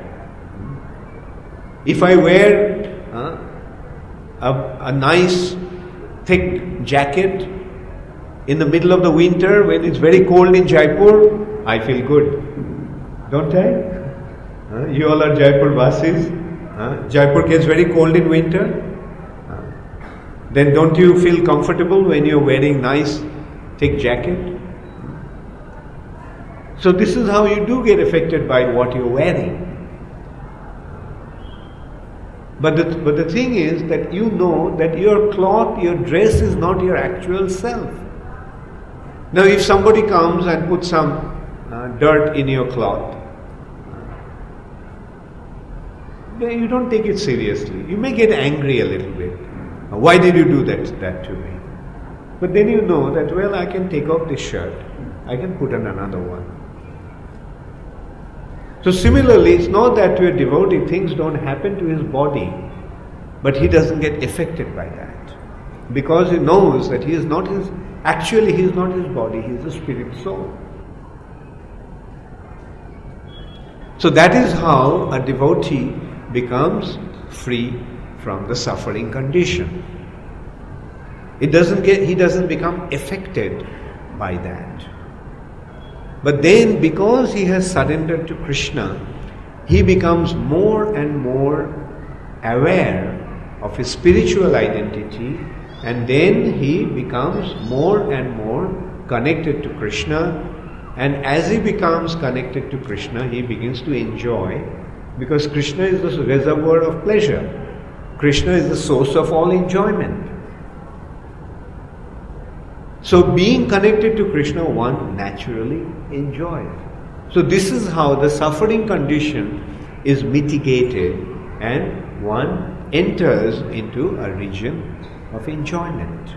If I wear uh, a, a nice thick jacket in the middle of the winter when it's very cold in Jaipur, I feel good. Don't I? Uh, you all are Jaipur Vasis. Uh, Jaipur gets very cold in winter. Uh, then don't you feel comfortable when you're wearing nice thick jacket? So this is how you do get affected by what you're wearing. But the, but the thing is that you know that your cloth, your dress is not your actual self. Now if somebody comes and puts some uh, dirt in your cloth, then you don't take it seriously. You may get angry a little bit. Why did you do that, that to me? But then you know that, well, I can take off this shirt. I can put on another one. So similarly, it's not that to a devotee things don't happen to his body, but he doesn't get affected by that. Because he knows that he is not his, actually he is not his body, he is a spirit soul. So that is how a devotee becomes free from the suffering condition. It doesn't get, he doesn't become affected by that. But then because he has surrendered to Krishna, he becomes more and more aware of his spiritual identity, and then he becomes more and more connected to Krishna And as he becomes connected to Krishna, he begins to enjoy, because Krishna is the reservoir of pleasure. Krishna is the source of all enjoyment. So being connected to Krishna, one naturally enjoys. So this is how the suffering condition is mitigated and one enters into a region of enjoyment.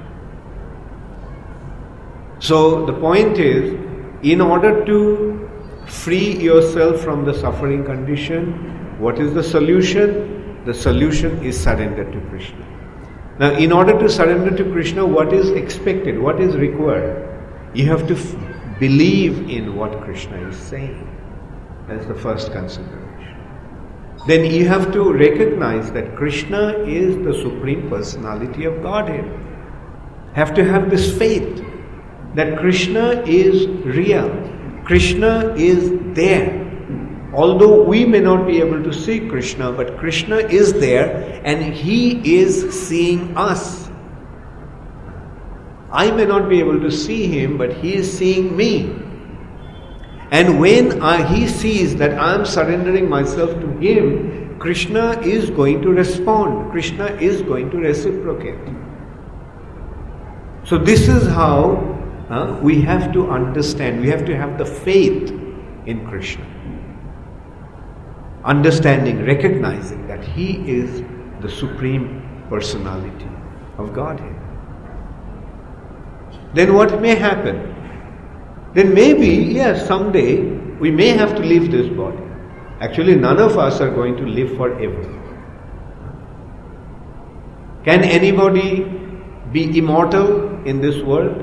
So the point is, in order to free yourself from the suffering condition, what is the solution? The solution is surrender to Krishna. Now, in order to surrender to Krishna, what is expected? What is required? You have to f- believe in what Krishna is saying. That's the first consideration. Then you have to recognize that Krishna is the Supreme Personality of Godhead. Have to have this faith that Krishna is real. Krishna is there. Although we may not be able to see Krishna, but Krishna is there and He is seeing us. I may not be able to see Him, but He is seeing me. And when I, He sees that I am surrendering myself to Him, Krishna is going to respond. Krishna is going to reciprocate. So this is how uh, we have to understand. We have to have the faith in Krishna. Understanding, recognizing that He is the Supreme Personality of Godhead. Then what may happen? Then maybe, yes, someday we may have to leave this body. Actually, none of us are going to live forever. Can anybody be immortal in this world?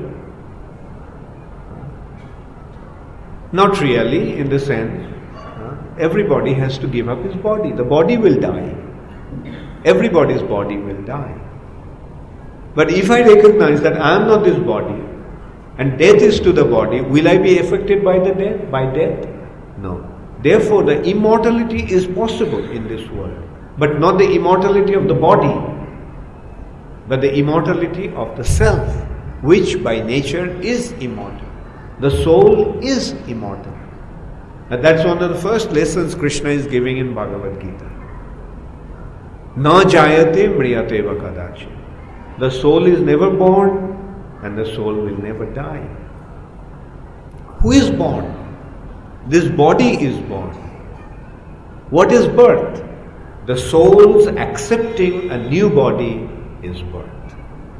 Not really, in the sense, everybody has to give up his body. The body will die. Everybody's body will die. But if I recognize that I am not this body, and death is to the body, will I be affected by the death? By death? No. Therefore, the immortality is possible in this world, but not the immortality of the body, but the immortality of the self, which by nature is immortal. The soul is immortal. And that's one of the first lessons Krishna is giving in Bhagavad Gita. Na jayate mriyate va kadachi. The soul is never born and the soul will never die. Who is born? This body is born. What is birth? The soul's accepting a new body is birth.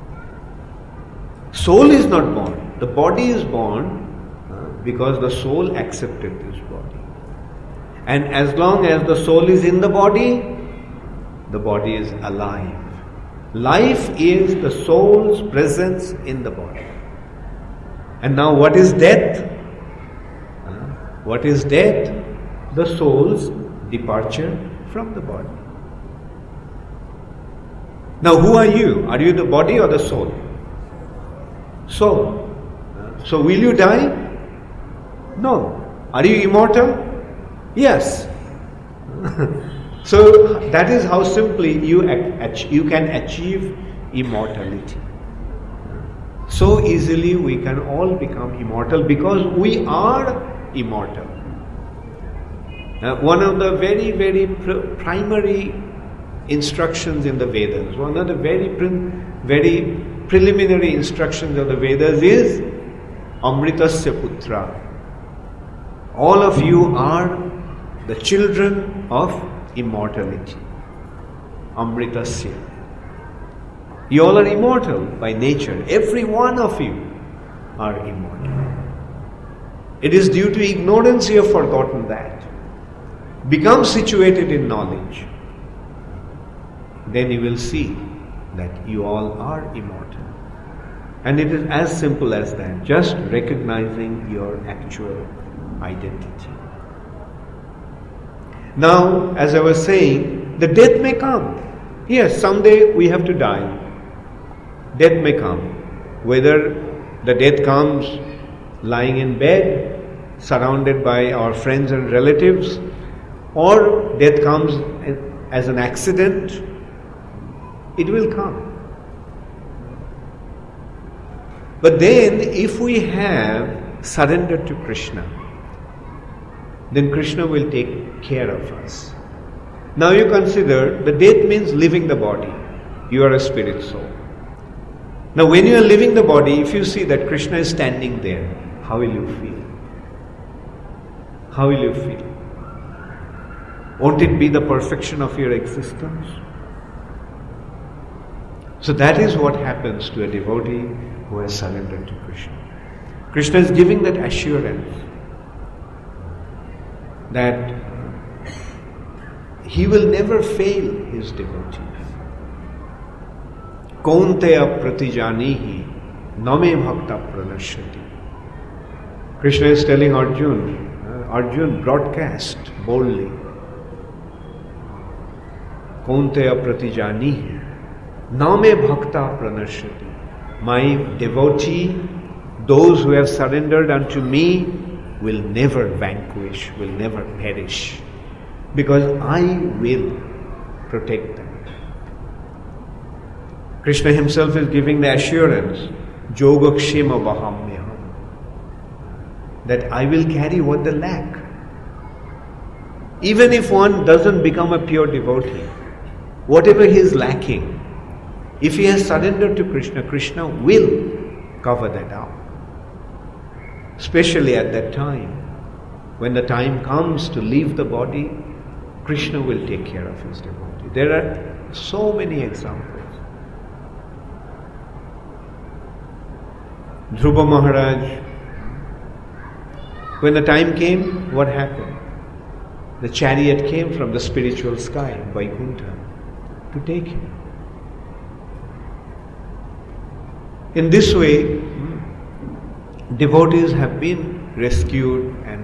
Soul is not born. The body is born because the soul accepted this body. And as long as the soul is in the body, the body is alive. Life is the soul's presence in the body. And now what is death? What is death? The soul's departure from the body. Now who are you? Are you the body or the soul? Soul. So will you die? No. Are you immortal? Yes. So that is how simply you you can achieve immortality. So easily we can all become immortal because we are immortal. Uh, one of the very very pr- primary instructions in the Vedas, one of the very prim- very preliminary instructions of the Vedas is Amritasya Putra. All of you are the children of immortality. Amritasya. You all are immortal by nature. Every one of you are immortal. It is due to ignorance you have forgotten that. Become situated in knowledge. Then you will see that you all are immortal. And it is as simple as that. Just recognizing your actual identity. Now, as I was saying, the death may come. Yes, someday we have to die. Death may come. Whether the death comes lying in bed, surrounded by our friends and relatives, or death comes as an accident, it will come. But then, if we have surrender to Krishna, then Krishna will take care of us. Now you consider, the death means leaving the body. You are a spirit soul. Now when you are leaving the body, if you see that Krishna is standing there, how will you feel? How will you feel? Won't it be the perfection of your existence? So that is what happens to a devotee who has surrendered to Krishna. Krishna is giving that assurance that he will never fail his devotees. Kaunteya pratijanihi name bhakta pranashyati. Krishna is telling Arjuna, uh, Arjuna broadcast boldly. Kaunteya pratijanihi name bhakta pranashyati. My devotee, those who have surrendered unto me, will never vanquish, will never perish, because I will protect them. Krishna himself is giving the assurance, Yogakshema vahamyaham, that I will carry what they lack. Even if one doesn't become a pure devotee, whatever he is lacking, if he has surrendered to Krishna, Krishna will cover that up. Especially at that time, when the time comes to leave the body, Krishna will take care of his devotee. There are so many examples. Dhruva Maharaj, when the time came, what happened? The chariot came from the spiritual sky, Vaikuntha, to take him. In this way, devotees have been rescued and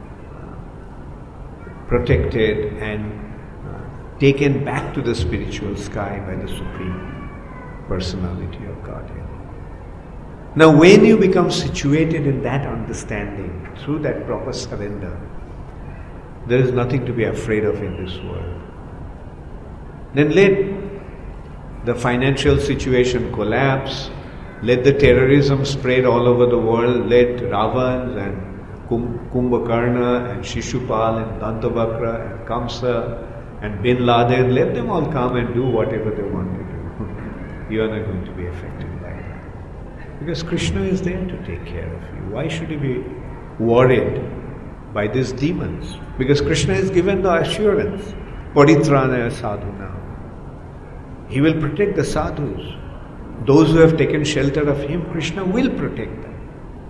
protected and taken back to the spiritual sky by the Supreme Personality of Godhead. Now when you become situated in that understanding, through that proper surrender, there is nothing to be afraid of in this world. Then let the financial situation collapse, let the terrorism spread all over the world, let Ravana and Kumbhakarna and Shishupal and Dantavakra and Kamsa and Bin Laden, let them all come and do whatever they want to do. You are not going to be affected by that. Because Krishna is there to take care of you. Why should you be worried by these demons? Because Krishna has given the assurance, Paritranaya sadhuna. He will protect the sadhus. Those who have taken shelter of him, Krishna will protect them.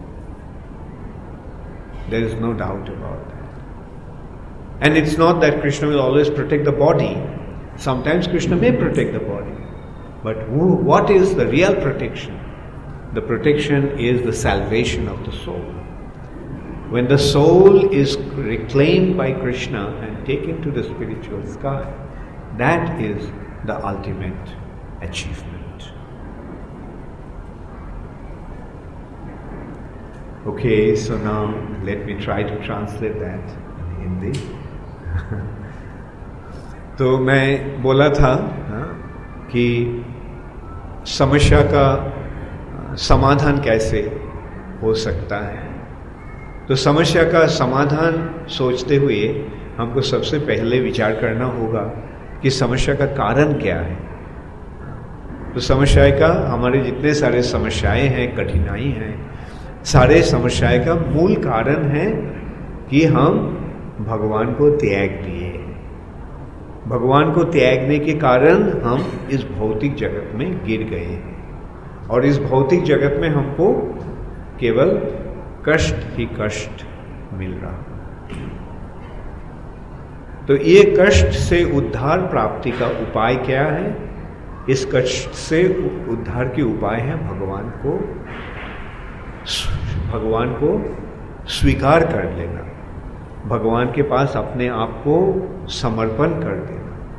There is no doubt about that. And it's not that Krishna will always protect the body. Sometimes Krishna may protect the body. But who, what is the real protection? The protection is the salvation of the soul. When the soul is reclaimed by Krishna and taken to the spiritual sky, that is the ultimate achievement. Okay, so now let me try to translate that in Hindi. तो मैं बोला था कि समस्या का समाधान कैसे हो सकता है. तो समस्या का समाधान सोचते हुए हमको सबसे पहले विचार करना होगा कि समस्या का कारण क्या है. तो समस्या का, हमारे जितने सारे समस्याएं हैं, कठिनाई हैं, सारे समस्याएं का मूल कारण है कि हम भगवान को त्याग दिए. भगवान को त्यागने के कारण हम इस भौतिक जगत में गिर गए हैं और इस भौतिक जगत में हमको केवल कष्ट ही कष्ट मिल रहा. तो ये कष्ट से उद्धार प्राप्ति का उपाय क्या है? इस कष्ट से उद्धार के उपाय है भगवान को भगवान को स्वीकार कर लेना, भगवान के पास अपने आप को समर्पण कर देना.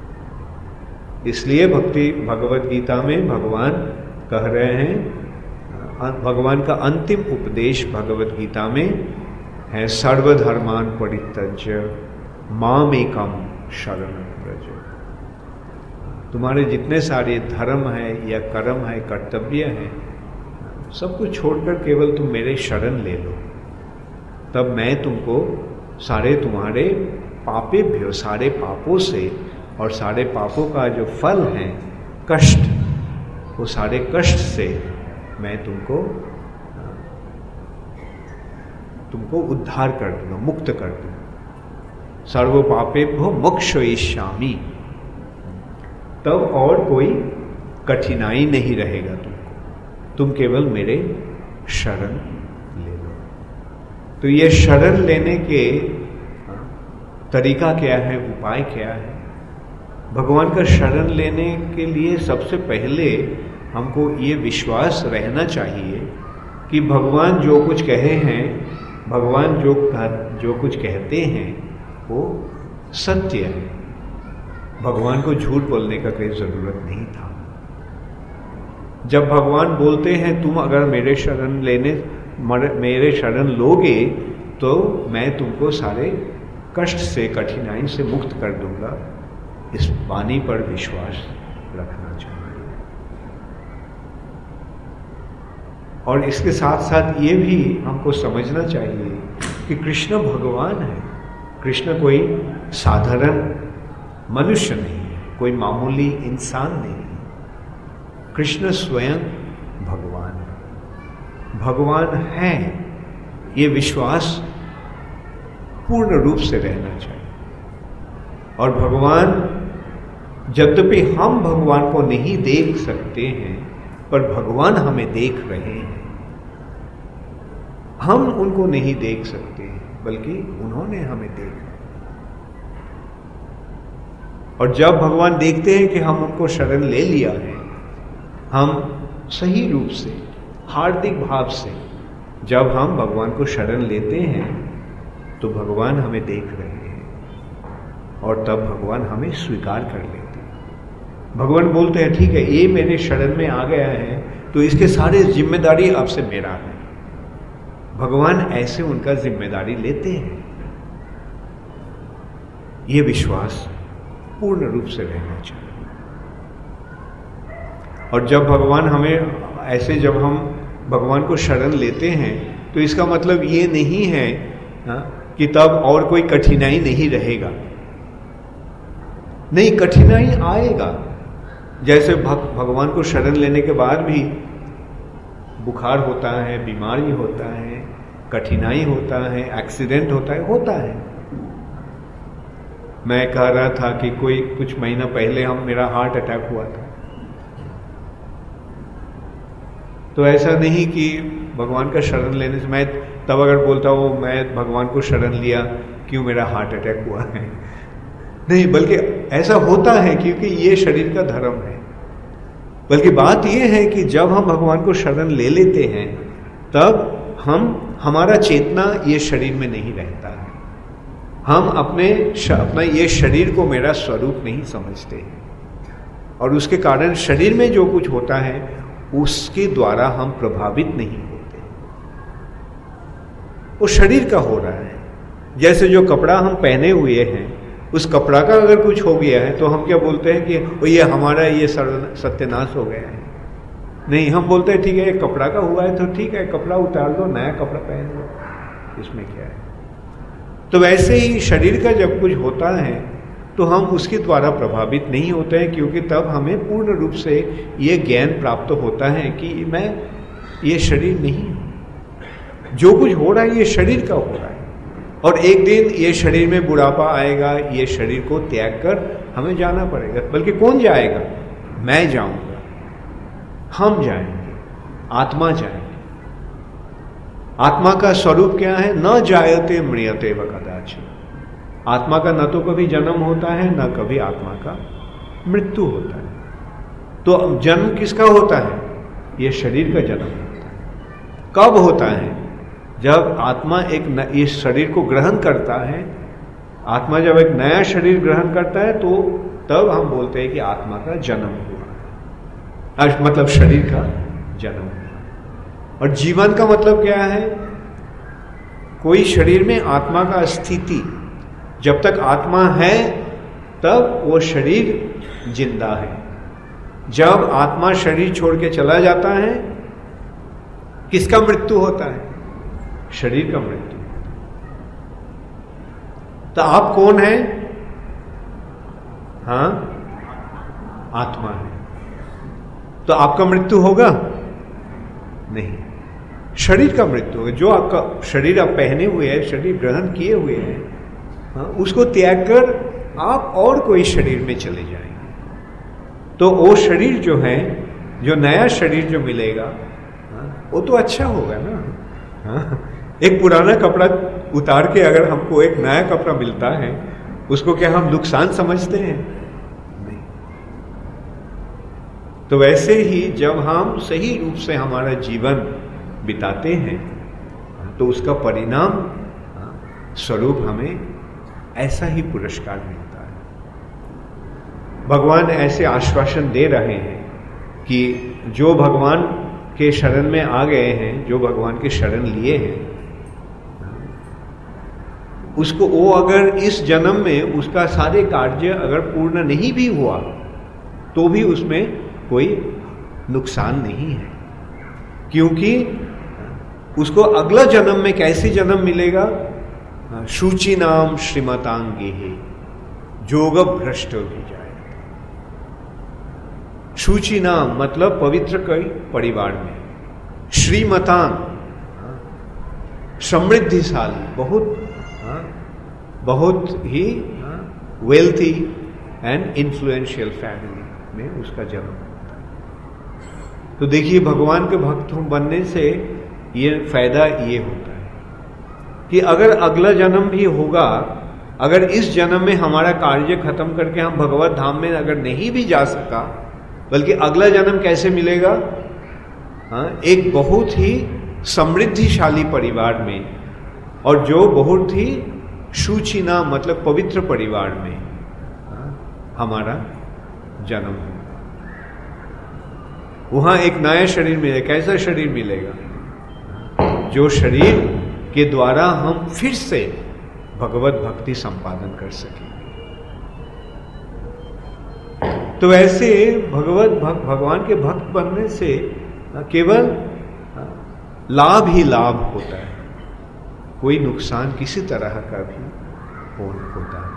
इसलिए भक्ति भगवत गीता में भगवान कह रहे हैं, भगवान का अंतिम उपदेश भगवत गीता में है, सर्वधर्मान परित्यज्य मामेकम शरणं व्रज. तुम्हारे जितने सारे धर्म है या कर्म है, कर्तव्य है, सब कुछ छोड़कर केवल तुम मेरे शरण ले लो. तब मैं तुमको सारे तुम्हारे पापेभ्यो, सारे पापों से और सारे पापों का जो फल है कष्ट, वो सारे कष्ट से मैं तुमको तुमको उद्धार कर दूंगा, मुक्त कर दूंगा। सर्व पापेभ्यो मोक्षयिष्यामि। तब और कोई कठिनाई नहीं रहेगा तुमको, तुम केवल मेरे शरण ले लो। तो ये शरण लेने के तरीका क्या है, उपाय क्या है? भगवान का शरण लेने के लिए सबसे पहले हमको ये विश्वास रहना चाहिए कि भगवान जो कुछ कहे हैं, भगवान जो जो कुछ कहते हैं वो सत्य है। भगवान को झूठ बोलने का कोई जरूरत नहीं था। जब भगवान बोलते हैं तुम अगर मेरे शरण लेने मेरे शरण लोगे तो मैं तुमको सारे कष्ट से, कठिनाई से मुक्त कर दूंगा, इस वाणी पर विश्वास रखना चाहिए। और इसके साथ साथ ये भी हमको समझना चाहिए कि कृष्ण भगवान है। कृष्ण कोई साधारण मनुष्य नहीं है, कोई मामूली इंसान नहीं है। कृष्ण स्वयं भगवान है, भगवान है, ये विश्वास पूर्ण रूप से रहना चाहिए। और भगवान, यद्यपि हम भगवान को नहीं देख सकते हैं, पर भगवान हमें देख रहे हैं। हम उनको नहीं देख सकते, बल्कि उन्होंने हमें देखा। और जब भगवान देखते हैं कि हम उनको शरण ले लिया है, हम सही रूप से, हार्दिक भाव से जब हम भगवान को शरण लेते हैं, तो भगवान हमें देख रहे हैं और तब भगवान हमें स्वीकार कर लेते हैं। भगवान बोलते हैं ठीक है, ये मेरे शरण में आ गया है तो इसके सारे जिम्मेदारी अब से मेरा है। भगवान ऐसे उनका जिम्मेदारी लेते हैं। ये विश्वास पूर्ण रूप से रहना चाहिए। और जब भगवान हमें ऐसे, जब हम भगवान को शरण लेते हैं, तो इसका मतलब ये नहीं है हा? कि तब और कोई कठिनाई नहीं रहेगा। नहीं, कठिनाई आएगा। जैसे भग, भगवान को शरण लेने के बाद भी बुखार होता है, बीमारी होता है, कठिनाई होता है, एक्सीडेंट होता है, होता है। मैं कह रहा था कि कोई कुछ महीना पहले हम मेरा हार्ट अटैक हुआ था। तो ऐसा नहीं कि भगवान का शरण लेने से मैं तब अगर बोलता हूँ मैं भगवान को शरण लिया, क्यों मेरा हार्ट अटैक हुआ है, नहीं, बल्कि ऐसा होता है क्योंकि ये शरीर का धर्म है। बल्कि बात यह है कि जब हम भगवान को शरण ले लेते हैं, तब हम हमारा चेतना ये शरीर में नहीं रहता है। हम अपने अपना ये शरीर को मेरा स्वरूप नहीं समझते हैं, और उसके कारण शरीर में जो कुछ होता है उसके द्वारा हम प्रभावित नहीं होते। वो शरीर का हो रहा है। जैसे जो कपड़ा हम पहने हुए हैं, उस कपड़ा का अगर कुछ हो गया है तो हम क्या बोलते हैं कि ये हमारा ये सत्यानाश हो गया है। नहीं, हम बोलते हैं ठीक है, कपड़ा का हुआ है तो ठीक है, कपड़ा उतार दो, नया कपड़ा पहन लो, इसमें क्या है। तो वैसे ही शरीर का जब कुछ होता है तो हम उसके द्वारा प्रभावित नहीं होते हैं, क्योंकि तब हमें पूर्ण रूप से ये ज्ञान प्राप्त होता है कि मैं ये शरीर नहीं हूं। जो कुछ हो रहा है ये शरीर का हो रहा है, और एक दिन ये शरीर में बुढ़ापा आएगा, ये शरीर को त्याग कर हमें जाना पड़ेगा। बल्कि कौन जाएगा? मैं जाऊंगा, हम जाएंगे, आत्मा जाएंगे। आत्मा का स्वरूप क्या है? न जायते म्रियते व कदाचित्। आत्मा का न तो कभी जन्म होता है, न कभी आत्मा का मृत्यु होता है। तो जन्म किसका होता है? ये शरीर का जन्म होता है। कब होता है? जब आत्मा एक न, इस शरीर को ग्रहण करता है। आत्मा जब एक नया शरीर ग्रहण करता है तो तब हम बोलते हैं कि आत्मा का जन्म हुआ, मतलब शरीर का जन्म हुआ। और जीवन का मतलब क्या है? कोई शरीर में आत्मा का स्थिति, जब तक आत्मा है तब वो शरीर जिंदा है। जब आत्मा शरीर छोड़ के चला जाता है, किसका मृत्यु होता है? शरीर का मृत्यु। तो आप कौन है? हाँ, आत्मा है। तो आपका मृत्यु होगा नहीं, शरीर का मृत्यु होगा। जो आपका शरीर आप पहने हुए हैं, शरीर ग्रहण किए हुए हैं, हाँ, उसको त्याग कर आप और कोई शरीर में चले जाएंगे। तो वो शरीर जो है, जो नया शरीर जो मिलेगा, हाँ, वो तो अच्छा होगा ना। हाँ, एक पुराना कपड़ा उतार के अगर हमको एक नया कपड़ा मिलता है, उसको क्या हम नुकसान समझते हैं? नहीं। तो वैसे ही जब हम सही रूप से हमारा जीवन बिताते हैं, तो उसका परिणाम स्वरूप हमें ऐसा ही पुरस्कार मिलता है। भगवान ऐसे आश्वासन दे रहे हैं कि जो भगवान के शरण में आ गए हैं, जो भगवान के शरण लिए हैं, उसको वो अगर इस जन्म में उसका सारे कार्य अगर पूर्ण नहीं भी हुआ तो भी उसमें कोई नुकसान नहीं है, क्योंकि उसको अगला जन्म में कैसे जन्म मिलेगा? शुचि नाम श्रीमतांगे है, जोग भ्रष्ट भी जाए। शुचि नाम मतलब पवित्र कई परिवार में, श्रीमतांग समृद्धिशाली, बहुत बहुत ही वेल्थी एंड इन्फ्लुएंशियल फैमिली में उसका जन्म होता है। तो देखिए, भगवान के भक्त बनने से ये फायदा ये होता है कि अगर अगला जन्म भी होगा, अगर इस जन्म में हमारा कार्य खत्म करके हम भगवत धाम में अगर नहीं भी जा सका, बल्कि अगला जन्म कैसे मिलेगा? हाँ, एक बहुत ही समृद्धिशाली परिवार में, और जो बहुत ही शुचिना मतलब पवित्र परिवार में हमारा जन्म होगा। वहां एक नया शरीर मिलेगा। कैसा शरीर मिलेगा? जो शरीर के द्वारा हम फिर से भगवत भक्ति संपादन कर सकेंगे। तो ऐसे भगवत भक्त भगवान के भक्त बनने से केवल लाभ ही लाभ होता है, कोई नुकसान किसी तरह का भी होता है।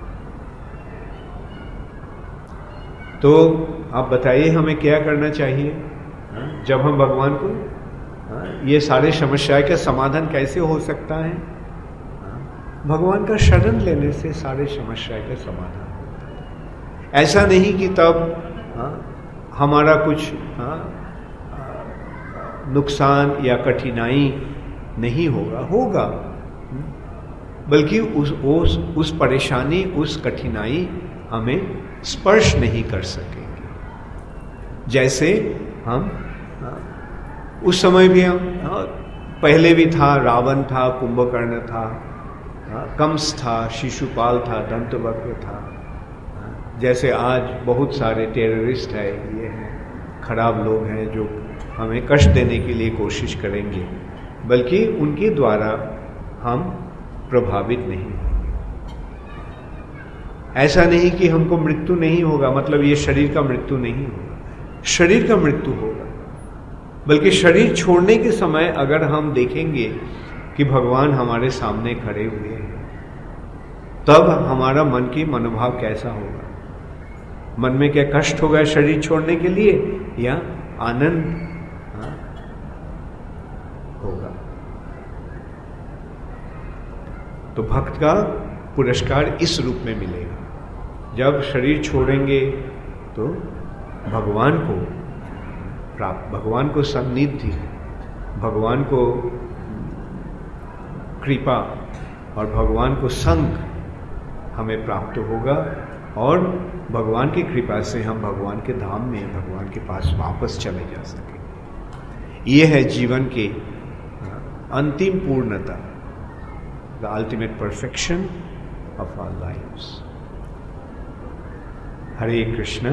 तो आप बताइए हमें क्या करना चाहिए जब हम भगवान को, ये सारे समस्याएं का समाधान कैसे हो सकता है? भगवान का शरण लेने से सारे समस्याएं का समाधान होता है। ऐसा नहीं कि तब हमारा कुछ नुकसान या कठिनाई नहीं होगा, होगा, बल्कि उस उस उस परेशानी, उस कठिनाई हमें स्पर्श नहीं कर सकेंगे। जैसे हम उस समय भी हम पहले भी था, रावण था, कुंभकर्ण था, कंस था, शिशुपाल था, दंतवक्र था। जैसे आज बहुत सारे टेररिस्ट है, ये हैं, खराब लोग हैं जो हमें कष्ट देने के लिए कोशिश करेंगे, बल्कि उनके द्वारा हम प्रभावित नहीं होंगे। ऐसा नहीं कि हमको मृत्यु नहीं होगा, मतलब ये शरीर का मृत्यु नहीं होगा, शरीर का मृत्यु होगा, बल्कि शरीर छोड़ने के समय अगर हम देखेंगे कि भगवान हमारे सामने खड़े हुए हैं, तब हमारा मन की मनोभाव कैसा होगा? मन में क्या कष्ट होगा शरीर छोड़ने के लिए, या आनंद होगा? तो भक्त का पुरस्कार इस रूप में मिलेगा। जब शरीर छोड़ेंगे तो भगवान को प्राप्त, भगवान को सान्निध्य, भगवान को कृपा और भगवान को संग हमें प्राप्त होगा, और भगवान की कृपा से हम भगवान के धाम में, भगवान के पास वापस चले जा सकेंगे। ये है जीवन के अंतिम पूर्णता, the ultimate perfection of our lives. Hare Krishna.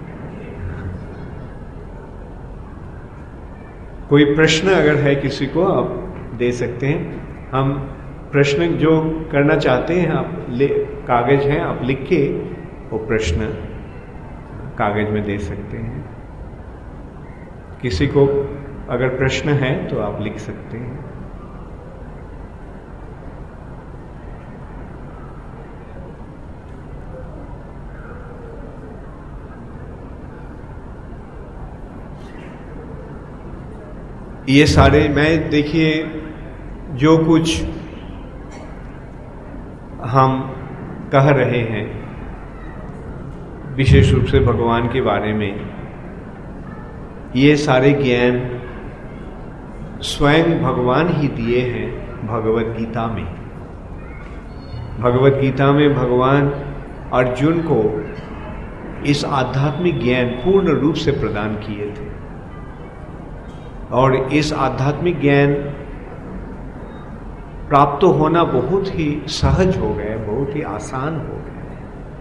कोई प्रश्न अगर है किसी को, आप दे सकते हैं। हम प्रश्न जो करना चाहते हैं, आप ले, कागज हैं, आप लिख के वो प्रश्न कागज में दे सकते हैं। किसी को अगर प्रश्न है तो आप लिख सकते हैं। ये सारे, मैं देखिए जो कुछ हम कह रहे हैं विशेष रूप से भगवान के बारे में, ये सारे ज्ञान स्वयं भगवान ही दिए हैं भगवत गीता में। भगवत गीता में भगवान अर्जुन को इस आध्यात्मिक ज्ञान पूर्ण रूप से प्रदान किए थे, और इस आध्यात्मिक ज्ञान प्राप्त होना बहुत ही सहज हो गया, बहुत ही आसान हो गया।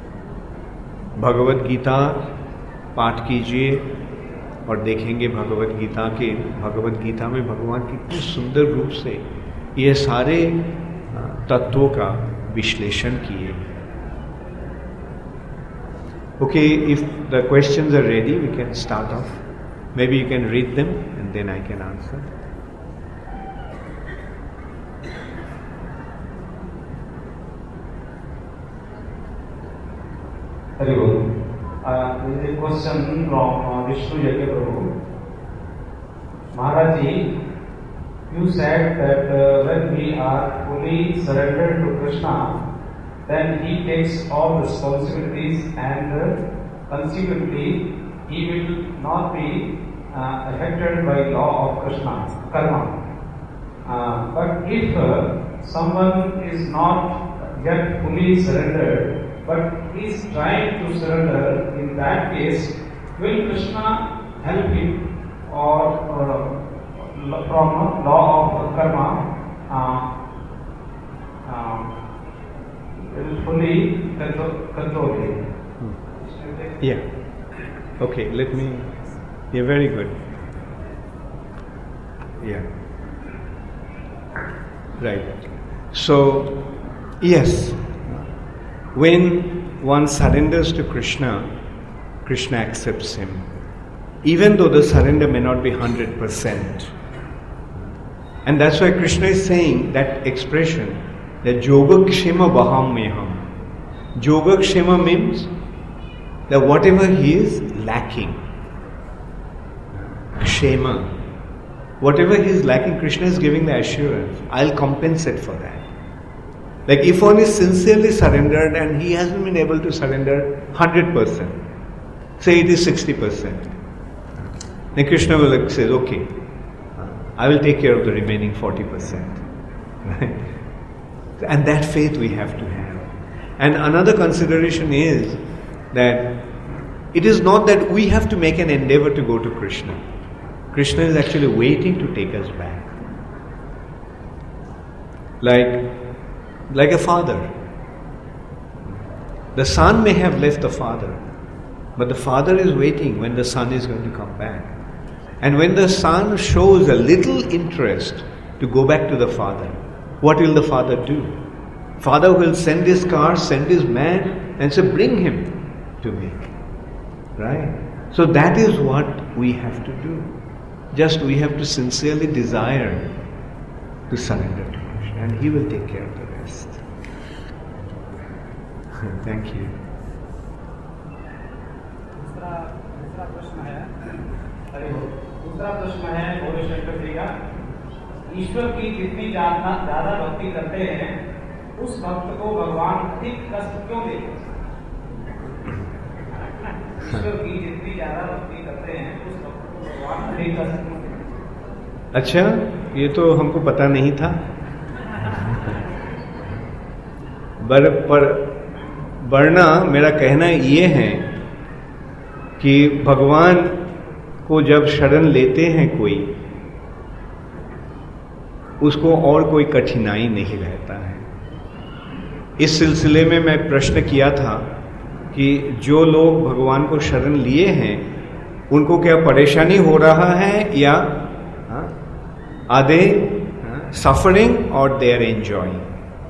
भगवत गीता पाठ कीजिए और देखेंगे भगवत गीता के भगवत गीता में भगवान कितने सुंदर रूप से ये सारे तत्वों का विश्लेषण किए। Okay, if the questions are ready, we can start off. Maybe you can read them and then I can answer. Hari Om. Uh, there is a question from uh, Vishnu Yagya Prabhu. Maharaj Ji, you said that uh, when we are fully surrendered to Krishna, then he takes all responsibilities and uh, consequently he will not be uh, affected by law of Krishna, karma. Uh, but if uh, someone is not yet fully surrendered, but is trying to surrender, in that case, will Krishna help him or uh, from law of karma uh, uh, will fully control, control him? Hmm. Yeah. Okay, let me. Yeah, very good. Yeah. Right. So, yes. When one surrenders to Krishna, Krishna accepts him. Even though the surrender may not be one hundred percent. And that's why Krishna is saying that expression, that Yogakshema Baham Meham. Yogakshema means that whatever he is lacking, Kshema, whatever he is lacking, Krishna is giving the assurance, I'll compensate for that. Like if one is sincerely surrendered and he hasn't been able to surrender one hundred percent, say it is sixty percent, then Krishna will say, okay, I will take care of the remaining forty percent. Right? And that faith we have to have. And another consideration is that it is not that we have to make an endeavor to go to Krishna. Krishna is actually waiting to take us back. Like Like a father. The son may have left the father, but the father is waiting when the son is going to come back. And when the son shows a little interest to go back to the father, what will the father do? Father will send his car, send his man and say, bring him to me. Right? So that is what we have to do. Just we have to sincerely desire to surrender to Krishna, and he will take care of the rest. Thank you. दूसरा दूसरा प्रश्न है, अरे दूसरा प्रश्न है भोले शंकर जी का, ईश्वर की जितनी ज्यादा ज्यादा भक्ति करते हैं उस भक्त को भगवान अधिक कष्ट क्यों देते हैं? ईश्वर की जितनी ज्यादा भक्ति करते हैं उस भक्त को भगवान अधिक कष्ट क्यों देते हैं? अच्छा, ये तो हमको पता नहीं था। बर पर वरना मेरा कहना ये है कि भगवान को जब शरण लेते हैं कोई, उसको और कोई कठिनाई नहीं रहता है। इस सिलसिले में मैं प्रश्न किया था कि जो लोग भगवान को शरण लिए हैं उनको क्या परेशानी हो रहा है या आर दे सफरिंग और दे आर एंजॉयिंग।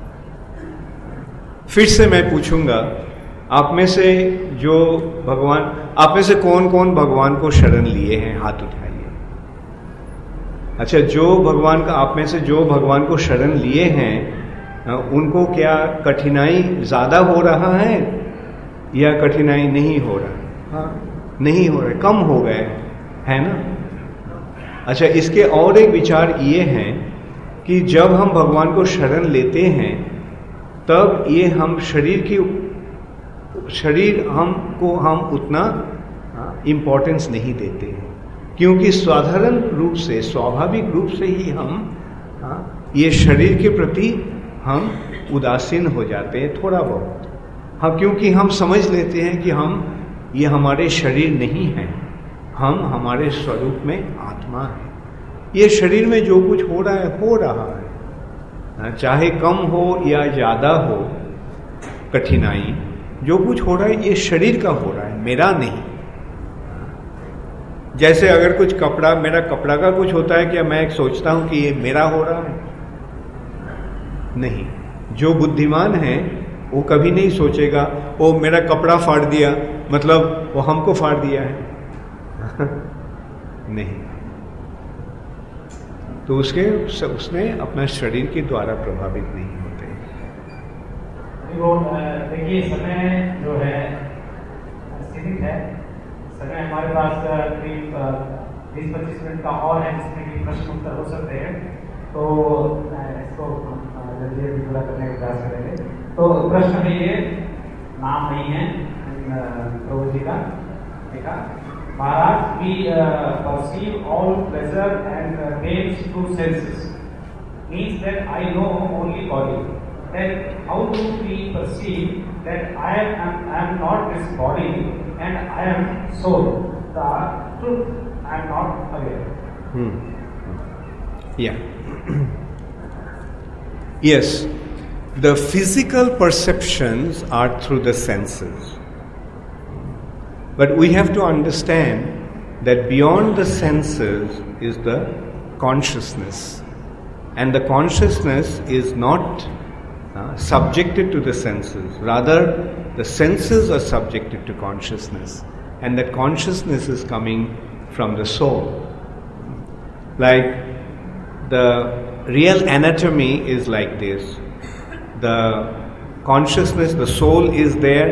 फिर से मैं पूछूंगा, आप में से जो भगवान आप में से कौन कौन भगवान को शरण लिए हैं, हाथ उठाइए। अच्छा, जो भगवान का आप में से जो भगवान को शरण लिए हैं उनको क्या कठिनाई ज्यादा हो रहा है या कठिनाई नहीं हो रहा? हाँ, नहीं हो रहा, कम हो गए, है ना? अच्छा, इसके और एक विचार ये हैं कि जब हम भगवान को शरण लेते हैं तब ये हम शरीर की शरीर हमको हम उतना इम्पोर्टेंस नहीं देते हैं, क्योंकि साधारण रूप से स्वाभाविक रूप से ही हम ये शरीर के प्रति हम उदासीन हो जाते हैं थोड़ा बहुत। हाँ, क्योंकि हम समझ लेते हैं कि हम ये हमारे शरीर नहीं हैं, हम हमारे स्वरूप में आत्मा है। ये शरीर में जो कुछ हो रहा है हो रहा है, चाहे कम हो या ज्यादा हो कठिनाई, जो कुछ हो रहा है ये शरीर का हो रहा है, मेरा नहीं। जैसे अगर कुछ कपड़ा, मेरा कपड़ा का कुछ होता है क्या मैं एक सोचता हूं कि ये मेरा हो रहा है? नहीं। जो बुद्धिमान है वो कभी नहीं सोचेगा वो मेरा कपड़ा फाड़ दिया मतलब वो हमको फाड़ दिया है नहीं। तो उसके उसने अपना शरीर के द्वारा प्रभावित नहीं होते। वो देखिए, समय जो है सीमित है। समय हमारे पास करीब बीस पच्चीस मिनट का और है जिसमें कि प्रश्न उत्तर हो सकते हैं, तो इसको जल्दी जल्दी पूरा करने का प्रयास करेंगे। तो प्रश्न है ये, नाम नहीं है प्रभु जी का, देखा महाराज, we uh, perceive all pleasure and uh, pains through senses, means that I know only body. Then how do we perceive that I am I am not this body and I am soul? The truth I am not aware. Hmm. Yeah. Yes, the physical perceptions are through the senses. But we have to understand that beyond the senses is the consciousness. And the consciousness is not uh, subjected to the senses. Rather, the senses are subjected to consciousness. And that consciousness is coming from the soul. Like the real anatomy is like this. The consciousness, the soul is there,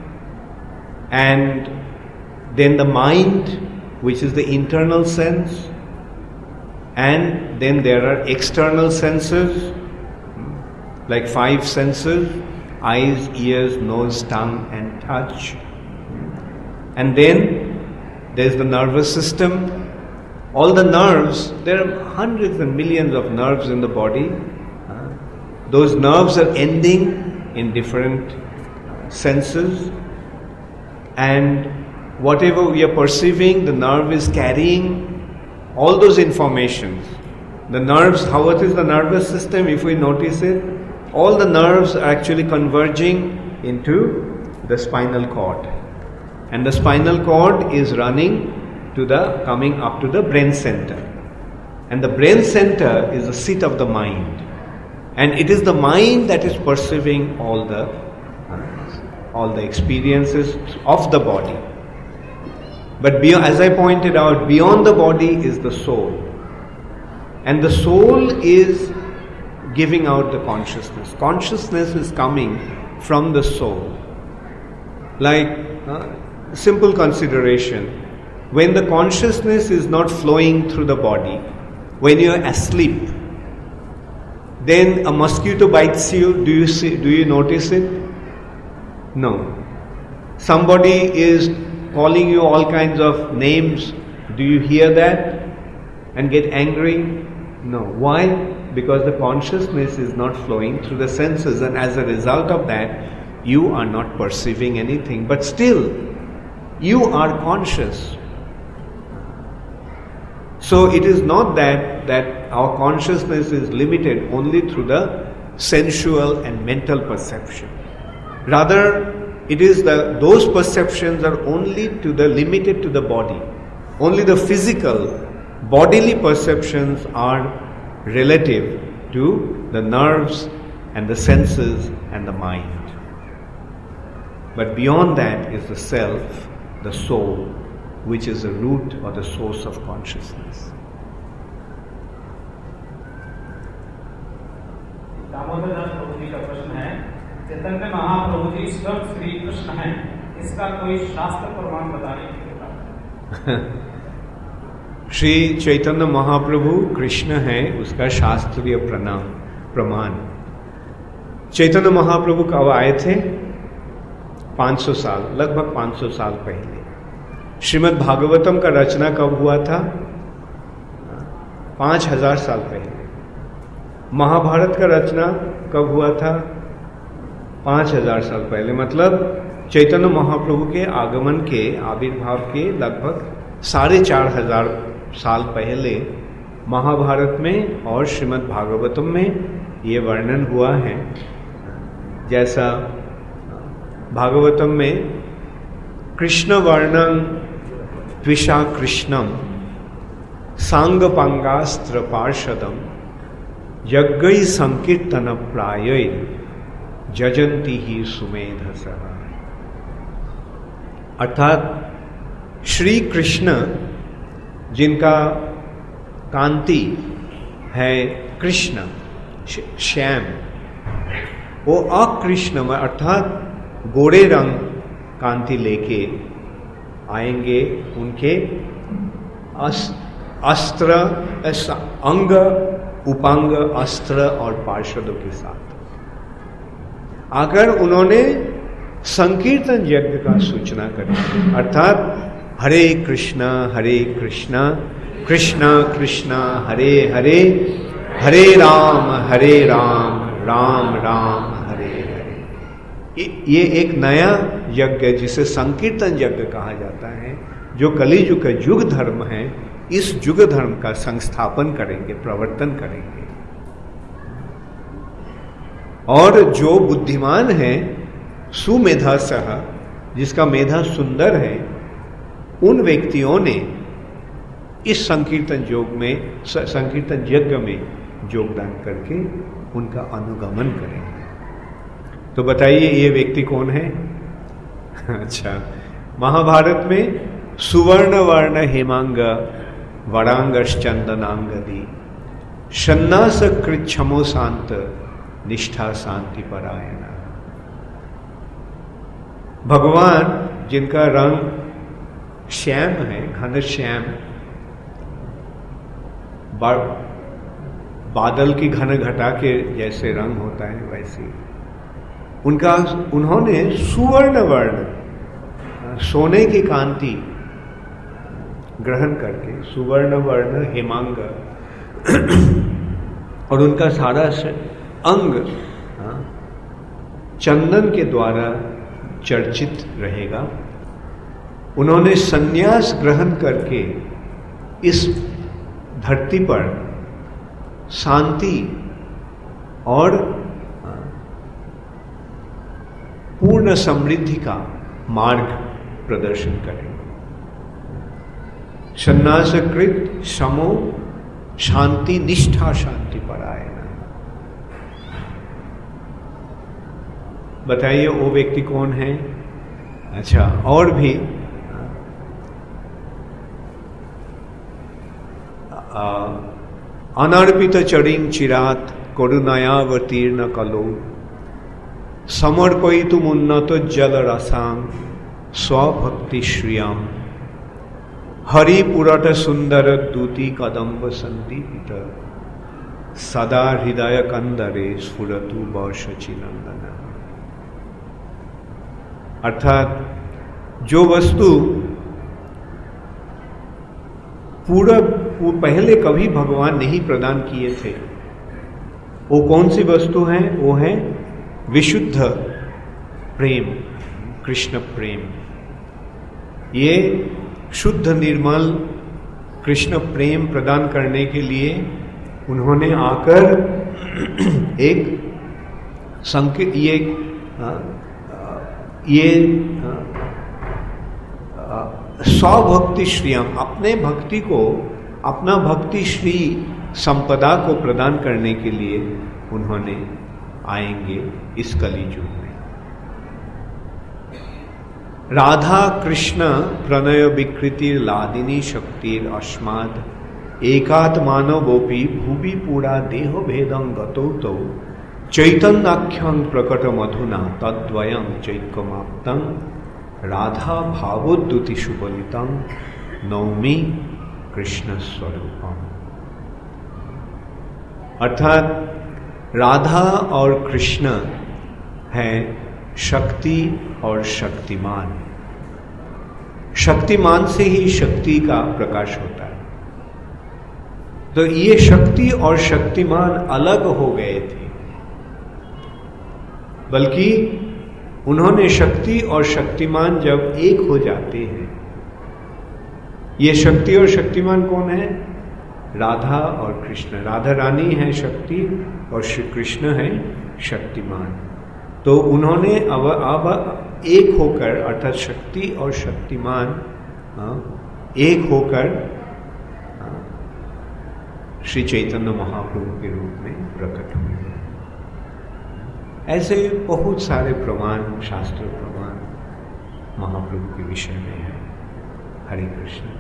and then the mind, which is the internal sense, and then there are external senses, like five senses: eyes, ears, nose, tongue, and touch. And then there's the nervous system. All the nerves, there are hundreds and millions of nerves in the body. Those nerves are ending in different senses, and whatever we are perceiving, the nerve is carrying all those informations. The nerves, how it is the nervous system, if we notice it, all the nerves are actually converging into the spinal cord. And the spinal cord is running to the, coming up to the brain center. And the brain center is the seat of the mind. And it is the mind that is perceiving all the, all the experiences of the body. But beyond, as I pointed out, beyond the body is the soul. And the soul is giving out the consciousness. Consciousness is coming from the soul. Like uh, simple consideration, when the consciousness is not flowing through the body, when you are asleep, then a mosquito bites you, do you see, do you notice it? No. Somebody is calling you all kinds of names, do you hear that and get angry? No. Why? Because the consciousness is not flowing through the senses, and as a result of that, you are not perceiving anything. But still, you are conscious. So it is not that, that our consciousness is limited only through the sensual and mental perception. Rather, it is the those perceptions are only to the limited to the body. Only the physical, bodily perceptions are relative to the nerves and the senses and the mind. But beyond that is the self, the soul, which is the root or the source of consciousness. Damodar Das प्रभु जी का प्रश्न है, चैतन्य महाप्रभु जी स्वयं श्री कृष्ण हैं, इसका कोई शास्त्र प्रमाण बताने की श्री चैतन्य महाप्रभु कृष्ण है, उसका शास्त्रीय प्रणाम प्रमाण। चैतन्य महाप्रभु कब आए थे? पाँच सौ साल, लगभग पाँच सौ साल पहले। श्रीमद् भागवतम का रचना कब हुआ था? पाँच हजार साल पहले। महाभारत का रचना कब हुआ था? पाँच हजार साल पहले। मतलब चैतन्य महाप्रभु के आगमन के, आविर्भाव के लगभग साढ़े चार हजार साल पहले महाभारत में और श्रीमद् भागवतम में ये वर्णन हुआ है। जैसा भागवतम में कृष्ण वर्णन द्विषा कृष्णम सांग पांगास्त्र पार्षदम यज्ञ संकीर्तन प्राय जजंती ही सुमेधसः। अर्थात श्री कृष्ण जिनका कांति है कृष्ण श्याम, वो अकृष्ण अर्थात गोरे रंग कांति लेके आएंगे उनके अस्त्र अंग उपांग अस्त्र और पार्षदों के साथ। अगर उन्होंने संकीर्तन यज्ञ का सूचना करें, अर्थात हरे कृष्णा हरे कृष्णा कृष्णा कृष्णा हरे हरे हरे राम हरे राम राम राम हरे हरे। ये एक नया यज्ञ जिसे संकीर्तन यज्ञ कहा जाता है, जो कलियुग का युग धर्म है, इस युग धर्म का संस्थापन करेंगे, प्रवर्तन करेंगे। और जो बुद्धिमान है सुमेधा सह, जिसका मेधा सुंदर है, उन व्यक्तियों ने इस संकीर्तन योग में, संकीर्तन यज्ञ में योगदान करके उनका अनुगमन करेंगे। तो बताइए ये व्यक्ति कौन है? अच्छा, महाभारत में सुवर्ण वर्ण हेमांग वरांगश्चंदनांगदी सन्नास कृच्छमो शांत निष्ठा शांति परायणा। भगवान जिनका रंग श्याम है, घन श्याम, बादल की घन घटा के जैसे रंग होता है वैसे उनका, उन्होंने सुवर्ण वर्ण सोने की कांति ग्रहण करके सुवर्ण वर्ण हेमांग और उनका सारा अंग चंदन के द्वारा चर्चित रहेगा। उन्होंने संन्यास ग्रहण करके इस धरती पर शांति और पूर्ण समृद्धि का मार्ग प्रदर्शन करेंगे। सन्यासकृत समो शांति निष्ठा शांति परायण। बताइए वो व्यक्ति कौन है? अच्छा, और भी अनर्पित चरिं चिरात करुणायावतीर्ण कलो समर्पयितुम उन्नत जल रसां स्वभक्ति श्रियम हरिपुरट सुंदर दूती कदम्ब संदीपित सदा हृदय कंदरे स्फुरतु वर्षचि नंदन। अर्थात जो वस्तु पूरा वो पहले कभी भगवान नहीं प्रदान किए थे, वो कौन सी वस्तु है? वो है विशुद्ध प्रेम, कृष्ण प्रेम। ये शुद्ध निर्मल कृष्ण प्रेम प्रदान करने के लिए उन्होंने आकर एक संकेत, ये ये स्वभक्ति श्रियम, अपने भक्ति को, अपना भक्ति श्री संपदा को प्रदान करने के लिए उन्होंने आएंगे इस कलियुग में। राधा कृष्ण प्रणय विकृति लादिनी शक्तिर अस्माद एकात्मानवोपि भुवि पूरा देह भेदं गतौ तौ चैतन्याख्यं प्रकट मधुना तद्वयं चैकमाप्तं राधा भावोद्युति सुबलितं नौमी कृष्ण स्वरूपम। अर्थात राधा और कृष्ण है शक्ति और शक्तिमान। शक्तिमान से ही शक्ति का प्रकाश होता है। तो ये शक्ति और शक्तिमान अलग हो गए थे, बल्कि उन्होंने शक्ति और शक्तिमान जब एक हो जाते हैं, ये शक्ति और शक्तिमान कौन है? राधा और कृष्ण। राधा रानी है शक्ति और श्री कृष्ण है शक्तिमान। तो उन्होंने अब अब एक होकर, अर्थात शक्ति और शक्तिमान एक होकर श्री चैतन्य महाप्रभु के रूप में प्रकट हुए। ऐसे बहुत सारे प्रमाण, शास्त्र प्रमाण महाप्रभु के विषय में है। हरे कृष्ण।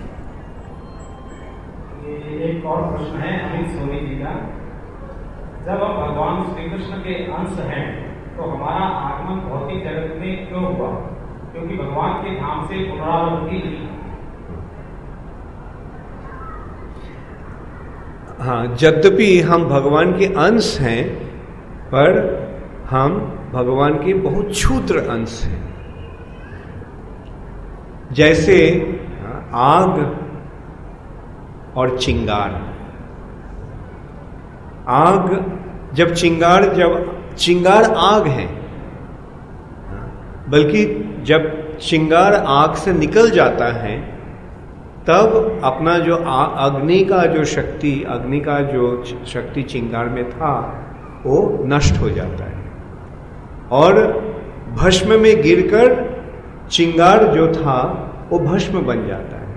एक और प्रश्न है अमित सोनी जी का। जब हम भगवान श्री कृष्ण के अंश हैं तो हमारा आगमन भौतिक जगत में क्यों हुआ? क्योंकि भगवान के धाम से पुनरावृत्ति नहीं। हाँ, यद्यपि हम भगवान के अंश हैं, पर हम भगवान के बहुत क्षुद्र अंश हैं। जैसे आग और चिंगार। आग जब चिंगार जब चिंगार आग है, बल्कि जब चिंगार आग से निकल जाता है तब अपना जो अग्नि का जो शक्ति अग्नि का जो शक्ति चिंगार में था वो नष्ट हो जाता है और भस्म में गिरकर चिंगार जो था वो भस्म बन जाता है।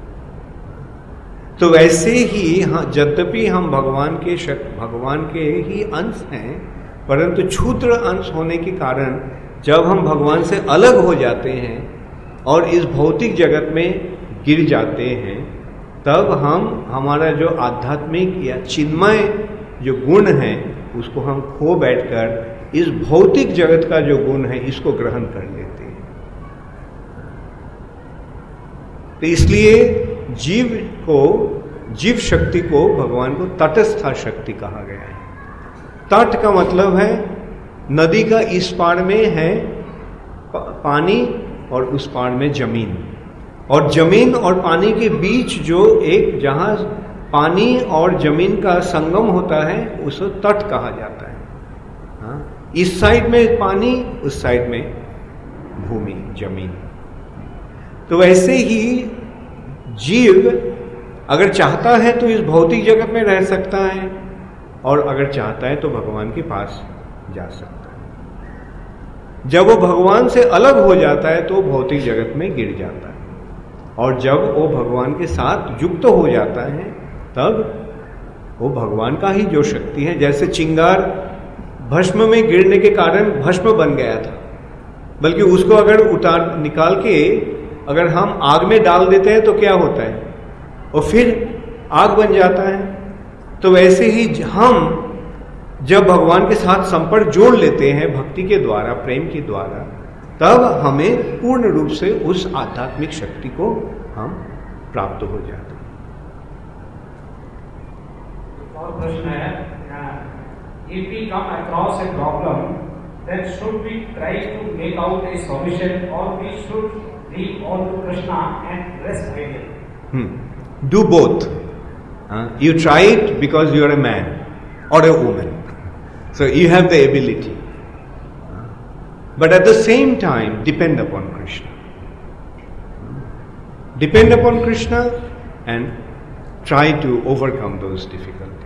तो वैसे ही हाँ, यद्यपि हम भगवान के शक्ति भगवान के ही अंश हैं, परंतु क्षुद्र अंश होने के कारण जब हम भगवान से अलग हो जाते हैं और इस भौतिक जगत में गिर जाते हैं, तब हम हमारा जो आध्यात्मिक या चिन्मय जो गुण है उसको हम खो बैठकर इस भौतिक जगत का जो गुण है इसको ग्रहण कर लेते हैं। तो इसलिए जीव को जीव शक्ति को भगवान को तटस्थ शक्ति कहा गया है। तट का मतलब है नदी का इस पार में है पानी और उस पार में जमीन, और जमीन और पानी के बीच जो एक जहां पानी और जमीन का संगम होता है उसे तट कहा जाता है। हाँ? इस साइड में पानी, उस साइड में भूमि जमीन। तो वैसे ही जीव अगर चाहता है तो इस भौतिक जगत में रह सकता है और अगर चाहता है तो भगवान के पास जा सकता है। जब वो भगवान से अलग हो जाता है तो भौतिक जगत में गिर जाता है, और जब वो भगवान के साथ युक्त हो जाता है तब वो भगवान का ही जो शक्ति है, जैसे चिंगार भस्म में गिरने के कारण भस्म बन गया था, बल्कि उसको अगर उतार निकाल के अगर हम आग में डाल देते हैं तो क्या होता है, और फिर आग बन जाता है। तो वैसे ही हम जब भगवान के साथ संपर्क जोड़ लेते हैं भक्ति के द्वारा, प्रेम के द्वारा, तब हमें पूर्ण रूप से उस आध्यात्मिक शक्ति को हम प्राप्त हो जाते हैं। और प्रश्न है, if we come across a problem, then should we try to make out a solution or we should leave all to Krishna and rest idle? Hmm. Do both. Uh, you try it because you are a man or a woman, so you have the ability. Uh, but at the same time, depend upon Krishna. Depend upon Krishna and try to overcome those difficulties.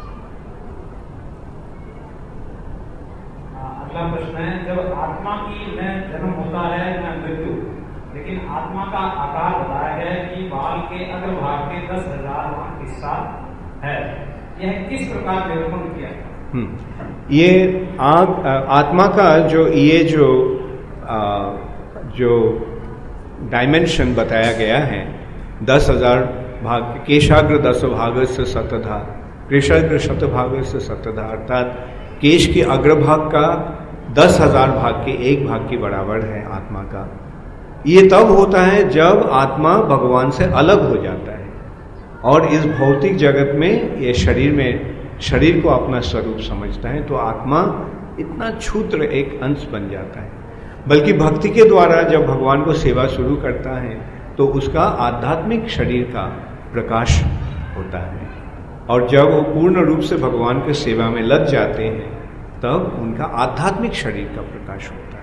अगला प्रश्न है, जब आत्मा की न जन्म होता है न मृत्यु, लेकिन आत्मा का आकार बताया गया कि बाल के अग्रभाग के दस हजार हिस्सा है, यह किस प्रकार निरूपण किया? हम्म ये आग आत्मा का जो ये जो आ, जो डायमेंशन बताया गया है, दस हजार भाग, केशाग्र दस भाग से शतधा, केशाग्र शत भाग से शतधा, अर्थात केश के अग्रभाग का दस हजार भाग के एक भाग के बराबर है आत्मा का। ये तब होता है जब आत्मा भगवान से अलग हो जाता है, और इस भौतिक जगत में ये शरीर में शरीर को अपना स्वरूप समझता है, तो आत्मा इतना क्षुद्र एक अंश बन जाता है। बल्कि भक्ति के द्वारा जब भगवान को सेवा शुरू करता है तो उसका आध्यात्मिक शरीर का प्रकाश होता है, और जब वो पूर्ण रूप से भगवान के सेवा में लग जाते हैं तब उनका आध्यात्मिक शरीर का प्रकाश होता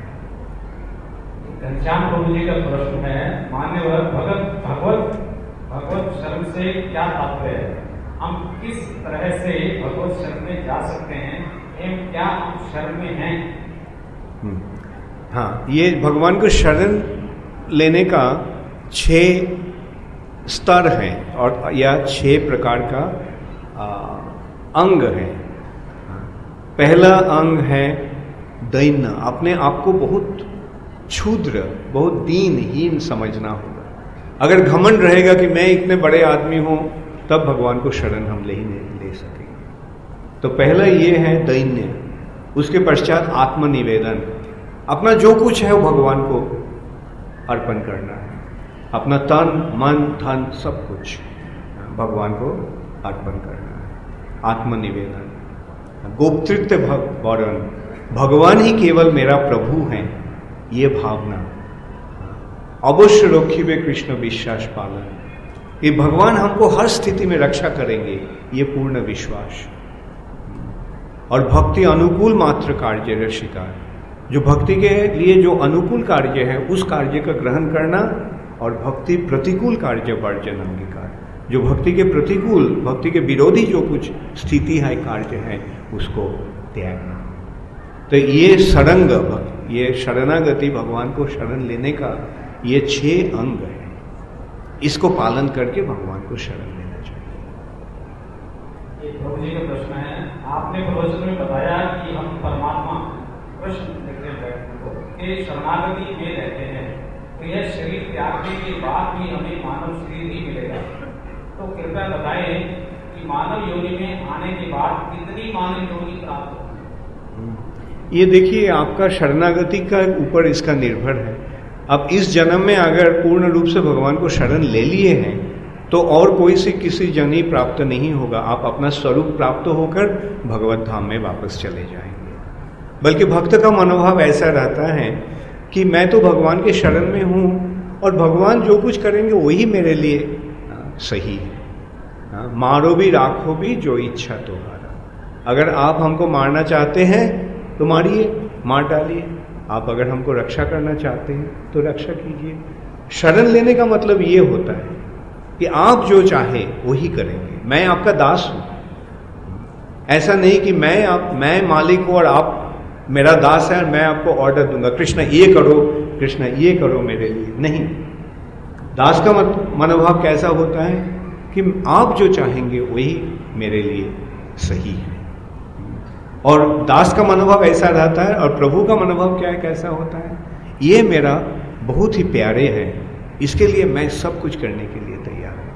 है। घनश्याम प्रभु जी का प्रश्न है, मान्यवर भगत भगवत भगवत शरण से क्या तात्पर्य है? हम किस तरह से भगवत शरण में जा सकते हैं एवं क्या हम शरण में हैं? हाँ, ये भगवान को शरण लेने का छह स्तर है और या छह प्रकार का आ, अंग है। पहला अंग है दैन्य, अपने आप को बहुत क्षुद्र, बहुत दीनहीन समझना होगा। अगर घमंड रहेगा कि मैं इतने बड़े आदमी हूं, तब भगवान को शरण हम ले ही नहीं ले सकेंगे। तो पहला ये है दैन्य। उसके पश्चात आत्मनिवेदन, अपना जो कुछ है वो भगवान को अर्पण करना है, अपना तन मन धन सब कुछ भगवान को अर्पण करना है। आत्मनिवेदन, गोप्तृत्व वरण, भगवान ही केवल मेरा प्रभु हैं, ये भावना। अवश्य रोखिबे कृष्ण विश्वास पालन, ये भगवान हमको हर स्थिति में रक्षा करेंगे, ये पूर्ण विश्वास। और भक्ति अनुकूल मात्र कार्य रसिका, जो भक्ति के लिए जो अनुकूल कार्य है उस कार्य का ग्रहण करना, और भक्ति प्रतिकूल कार्य वर्जन अंगीकार, जो भक्ति के प्रतिकूल, भक्ति के विरोधी जो कुछ स्थिति है कार्य है उसको त्यागना। तो ये शरंग भक्ति, ये शरणागति, भगवान को शरण लेने का ये छह अंग है। इसको पालन करके भगवान को शरण लेना चाहिए। ये प्रभु जी का प्रश्न है, आपने प्रवचन में बताया कि हम परमात्मा कृष्ण के शरणागति में रहते हैं, तो यह शरीर त्यागने के बाद भी हमें मानव शरीर ही मिलेगा। तो कृपया बताएं कि मानव योनि में आने के बाद कितनी मानव योनि प्राप्त होगी? ये देखिए, आपका शरणागति का ऊपर इसका निर्भर है। अब इस जन्म में अगर पूर्ण रूप से भगवान को शरण ले लिए हैं तो और कोई से किसी जन ही प्राप्त नहीं होगा। आप अपना स्वरूप प्राप्त होकर भगवत धाम में वापस चले जाएंगे। बल्कि भक्त का मनोभाव ऐसा रहता है कि मैं तो भगवान के शरण में हूं और भगवान जो कुछ करेंगे वही मेरे लिए सही है। मारो भी राखो भी जो इच्छा तुम्हारा। अगर आप हमको मारना चाहते हैं तो मारिए, मार डालिए। आप अगर हमको रक्षा करना चाहते हैं तो रक्षा कीजिए। शरण लेने का मतलब ये होता है कि आप जो चाहे वही करेंगे, मैं आपका दास हूं। ऐसा नहीं कि मैं आप मैं मालिक हूं और आप मेरा दास है और मैं आपको ऑर्डर दूंगा, कृष्ण ये करो, कृष्ण ये करो मेरे लिए। नहीं, दास का मनोभाव कैसा होता है कि आप जो चाहेंगे वही मेरे लिए सही है। और दास का मनोभाव ऐसा रहता है, और प्रभु का मनोभाव क्या है, कैसा होता है, ये मेरा बहुत ही प्यारे है, इसके लिए मैं सब कुछ करने के लिए तैयार हूं।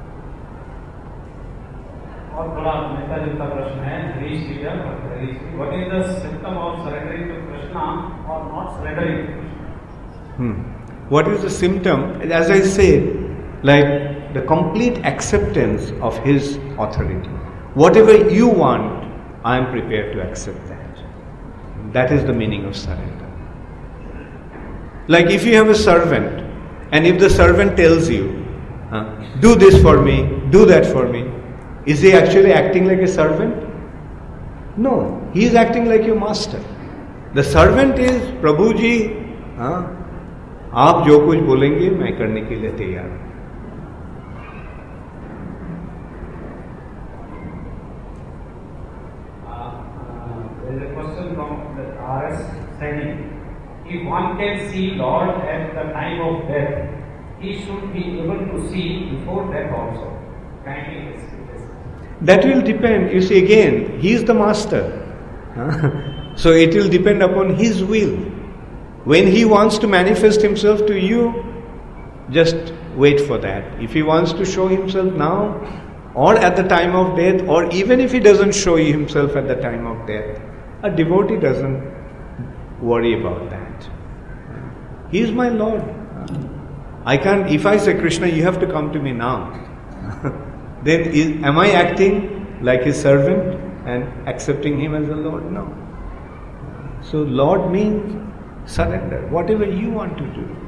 और बड़ा मिलता जुलता प्रश्न है, हरीश जी का, what is the symptom of surrendering to Krishna और not surrendering to Krishna? What is the symptom? As I said, like the complete acceptance of his authority. Whatever you want, I am prepared to accept that. That is the meaning of surrender. Like if you have a servant, and if the servant tells you, uh, do this for me, do that for me, is he actually acting like a servant? No, he is acting like your master. The servant is, Prabhu ji, uh, आप जो कुछ बोलेंगे मैं करने के लिए तैयार हूं। There is a question from the R S Saini. If one can see Lord at the time of death, he should be able to see before death also. Kindly explain this. That will depend. You see, again, he is the master, so it will depend upon his will. When he wants to manifest himself to you, just wait for that. If he wants to show himself now, or at the time of death, or even if he doesn't show himself at the time of death, a devotee doesn't worry about that. He is my Lord. I can't, if I say, Krishna, you have to come to me now, then is, am I acting like his servant and accepting him as the Lord? No. So Lord means surrender, whatever you want to do.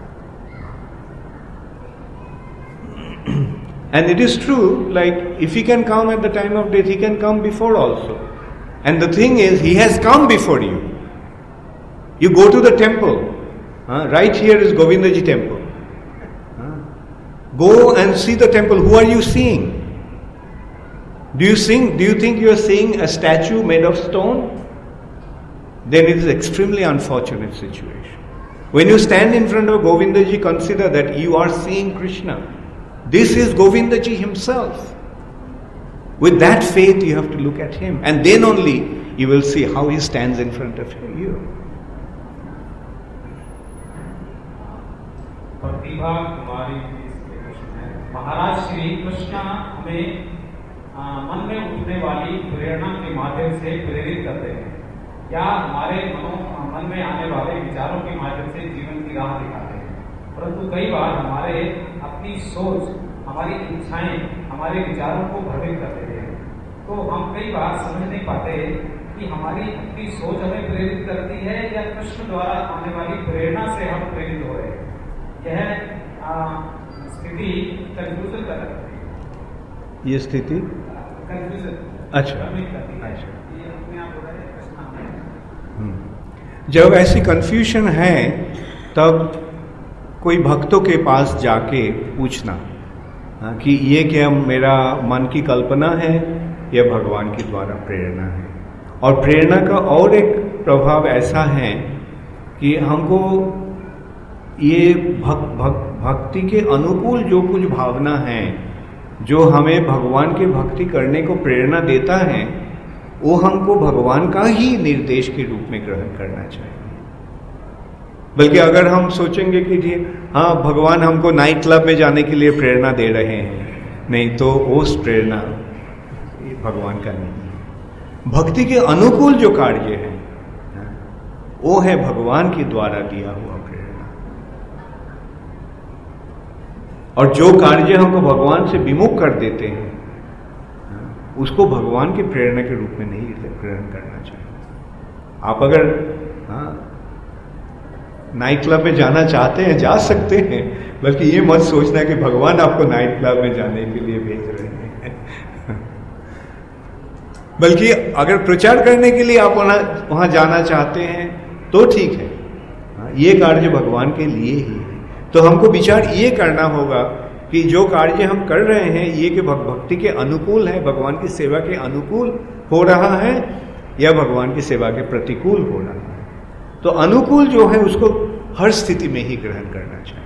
And it is true, like if he can come at the time of death, he can come before also. And the thing is, he has come before you. You go to the temple. Uh, right here is Govindaji temple. Uh, go and see the temple. Who are you seeing? Do you think, do you think you are seeing a statue made of stone? Then it is an extremely unfortunate situation. When you stand in front of Govindaji, consider that you are seeing Krishna. This is Govindaji himself. With that faith, you have to look at him. And then only you will see how he stands in front of you. प्रतिभा कुमारी जी प्रश्न है, महाराज श्री कृष्ण हमें आ, मन में उठने वाली प्रेरणा के माध्यम से प्रेरित करते हैं या हमारे मनो मन में आने वाले विचारों के माध्यम से जीवन की राह दिखाते हैं। परंतु कई बार हमारे अपनी सोच, हमारी इच्छाएं हमारे विचारों को भ्रमित करते हैं। तो हम कई बार समझ नहीं पाते कि हमारी अपनी सोच हमें प्रेरित करती है या कृष्ण द्वारा आने वाली प्रेरणा से हम प्रेरित हो रहे हैं। यह स्थिति कंफ्यूजन कर रही है। ये स्थिति कंफ्यूजन, अच्छा, अच्छा, ये अपने आप हो रहा है कृष्ण। जब ऐसी कंफ्यूजन है तब कोई भक्तों के पास जाके पूछना कि ये क्या मेरा मन की कल्पना है या भगवान की द्वारा प्रेरणा है। और प्रेरणा का और एक प्रभाव ऐसा है कि हमको ये भक, भक, भक्ति के अनुकूल जो कुछ भावना है, जो हमें भगवान की भक्ति करने को प्रेरणा देता है, वो हमको भगवान का ही निर्देश के रूप में ग्रहण करना चाहिए। बल्कि अगर हम सोचेंगे कि जी हाँ भगवान हमको नाइट क्लब में जाने के लिए प्रेरणा दे रहे हैं, नहीं तो वो प्रेरणा भगवान का नहीं है। भक्ति के अनुकूल जो कार्य है वो है भगवान के द्वारा दिया हुआ प्रेरणा। और जो कार्य हमको भगवान से विमुख कर देते हैं उसको भगवान की प्रेरणा के रूप में नहीं ग्रहण करना चाहिए। आप अगर हाँ नाइट क्लब में जाना चाहते हैं जा सकते हैं, बल्कि ये मत सोचना कि भगवान आपको नाइट क्लब में जाने के लिए भेज रहे हैं। बल्कि अगर प्रचार करने के लिए आप वहां जाना चाहते हैं तो ठीक है, ये कार्य भगवान के लिए ही है। तो हमको विचार ये करना होगा कि जो कार्य हम कर रहे हैं ये कि भक्ति के अनुकूल है, भगवान की सेवा के अनुकूल हो रहा है या भगवान की सेवा के प्रतिकूल हो रहा है। तो अनुकूल जो है उसको हर स्थिति में ही ग्रहण करना चाहिए।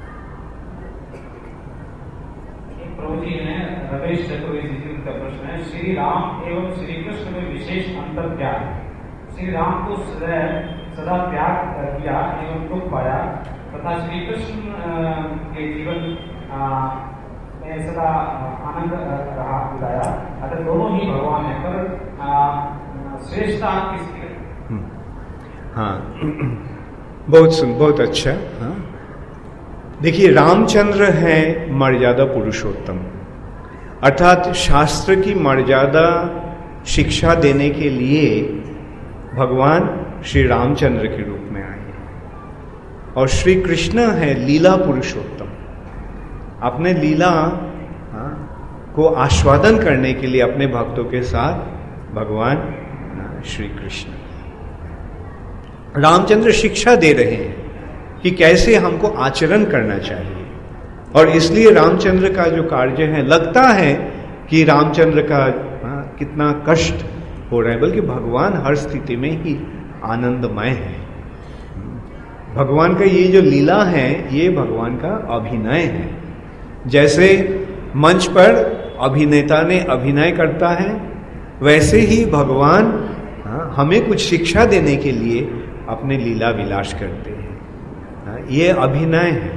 प्रभु जी ने रमेश चतुर्वेदी जी का प्रश्न है, श्री राम एवं श्री कृष्ण में विशेष अंतर क्या है? श्री राम को सदा सदा त्याग किया एवं दुख पाया तथा श्री कृष्ण के जीवन में सदा आनंद रहा बिताया। अतः दोनों ही भगवान है, पर श्रेष्ठता किसकी? हाँ बहुत सुन बहुत अच्छा। हाँ देखिए, रामचंद्र है मर्यादा पुरुषोत्तम, अर्थात शास्त्र की मर्यादा शिक्षा देने के लिए भगवान श्री रामचंद्र के रूप में आए। और श्री कृष्ण है लीला पुरुषोत्तम, अपने लीला हाँ, को आस्वादन करने के लिए अपने भक्तों के साथ भगवान श्री कृष्ण रामचंद्र शिक्षा दे रहे हैं कि कैसे हमको आचरण करना चाहिए। और इसलिए रामचंद्र का जो कार्य है, लगता है कि रामचंद्र का हाँ, कितना कष्ट हो रहा है, बल्कि भगवान हर स्थिति में ही आनंदमय है। भगवान का ये जो लीला है ये भगवान का अभिनय है। जैसे मंच पर अभिनेता ने अभिनय करता है, वैसे ही भगवान हाँ, हमें कुछ शिक्षा देने के लिए अपने लीला विलास करते हैं। ये अभिनय है।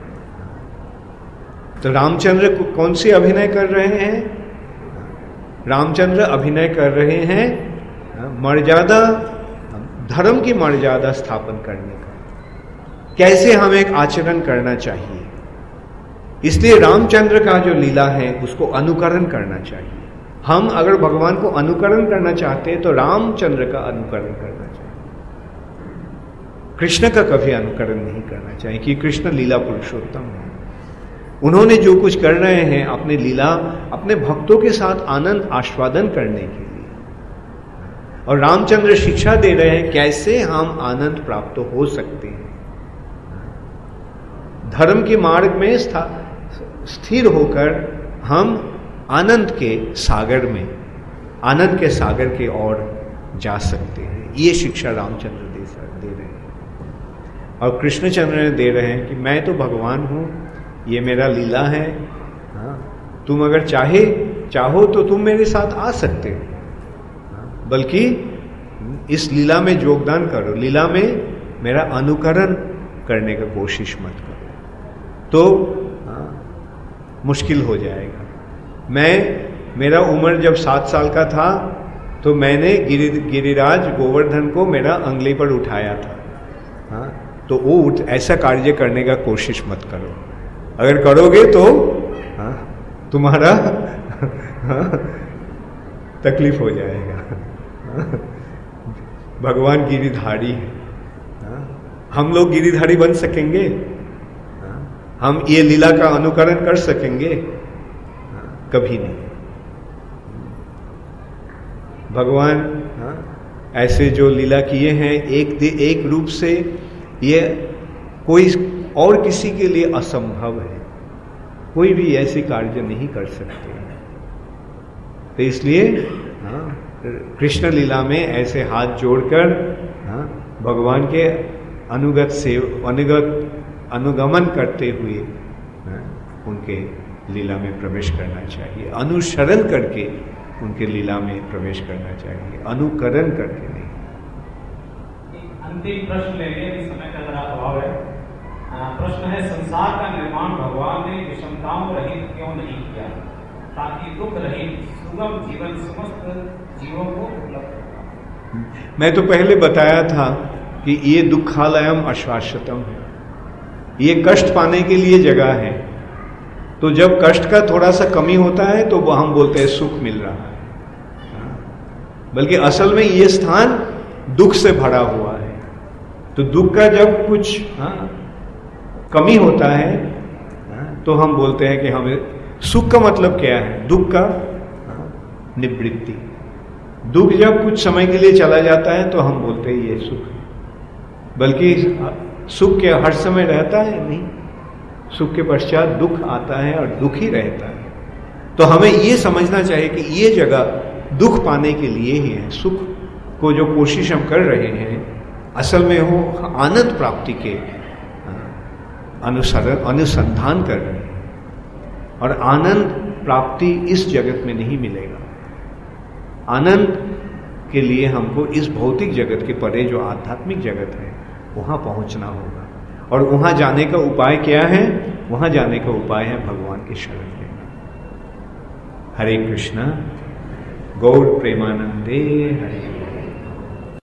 तो रामचंद्र कौन सी अभिनय कर रहे हैं? रामचंद्र अभिनय कर रहे हैं मर्यादा, धर्म की मर्यादा स्थापन करने का, कैसे हमें एक आचरण करना चाहिए। इसलिए रामचंद्र का जो लीला है उसको अनुकरण करना चाहिए। हम अगर भगवान को अनुकरण करना चाहते हैं तो रामचंद्र का अनुकरण करना चाहिए, कृष्ण का कभी अनुकरण नहीं करना चाहिए कि कृष्ण लीला पुरुषोत्तम है। उन्होंने जो कुछ कर रहे हैं अपने लीला अपने भक्तों के साथ आनंद आस्वादन करने के लिए, और रामचंद्र शिक्षा दे रहे हैं कैसे हम आनंद प्राप्त हो सकते हैं। धर्म के मार्ग में स्थिर होकर हम आनंद के सागर में आनंद के सागर के ओर जा सकते हैं। ये शिक्षा रामचंद्र दे दे रहे हैं और कृष्णचंद्र ने दे रहे हैं कि मैं तो भगवान हूं, ये मेरा लीला है। हाँ, तुम अगर चाहे चाहो तो तुम मेरे साथ आ सकते हो, हाँ, बल्कि इस लीला में योगदान करो, लीला में मेरा अनुकरण करने का कोशिश मत करो, तो हाँ, मुश्किल हो जाएगा। मैं मेरा उम्र जब सात साल का था तो मैंने गिरि गिरिराज गोवर्धन को मेरा अंगली पर उठाया था। हाँ, तो वो उठ ऐसा कार्य करने का कोशिश मत करो, अगर करोगे तो हाँ, तुम्हारा हाँ, तकलीफ हो जाएगा। हाँ, भगवान गिरिधारी है, हाँ, हम लोग गिरिधारी बन सकेंगे? हाँ, हम ये लीला का अनुकरण कर सकेंगे? हाँ, कभी नहीं। भगवान हाँ, ऐसे जो लीला किए हैं एक एक रूप से ये कोई और किसी के लिए असंभव है, कोई भी ऐसे कार्य नहीं कर सकते हैं। तो इसलिए हाँ, कृष्ण लीला में ऐसे हाथ जोड़कर हाँ, भगवान के अनुगत से अनुगत अनुगमन करते हुए हाँ, उनके लीला में प्रवेश करना चाहिए, अनुसरण करके उनके लीला में प्रवेश करना चाहिए, अनुकरण करके नहीं। अंतिम प्रश्न लेंगे, समय का जरा अभाव है। प्रश्न है, संसार का निर्माण भगवान ने विषमताओं रहित क्यों नहीं किया, ताकि दुख रहित सुगम जीवन समस्त जीवों को उपलब्ध हो? मैं तो पहले बताया था कि ये दुखालयम अश्वाश्वतम है, ये कष्ट पाने के लिए जगह है। तो जब कष्ट का थोड़ा सा कमी होता है तो हम बोलते हैं सुख मिल रहा है, बल्कि असल में ये स्थान दुख से भरा हुआ है। तो दुख का जब कुछ हाँ, कमी होता है हाँ, तो हम बोलते हैं कि हमें सुख का मतलब क्या है, दुख का हाँ, निवृत्ति। दुख जब कुछ समय के लिए चला जाता है तो हम बोलते हैं ये सुख है, बल्कि सुख क्या हर समय रहता है? नहीं, सुख के पश्चात दुख आता है और दुख ही रहता है। तो हमें ये समझना चाहिए कि ये जगह दुख पाने के लिए ही है। सुख को जो कोशिश हम कर रहे हैं असल में वो आनंद प्राप्ति के अनुसरण अनुसंधान कर रहे हैं, और आनंद प्राप्ति इस जगत में नहीं मिलेगा। आनंद के लिए हमको इस भौतिक जगत के परे जो आध्यात्मिक जगत है वहां पहुंचना होगा, और वहां जाने का उपाय क्या है? वहां जाने का उपाय है भगवान की शरण लेना। हरे कृष्णा, गौर प्रेमानंदे हरे।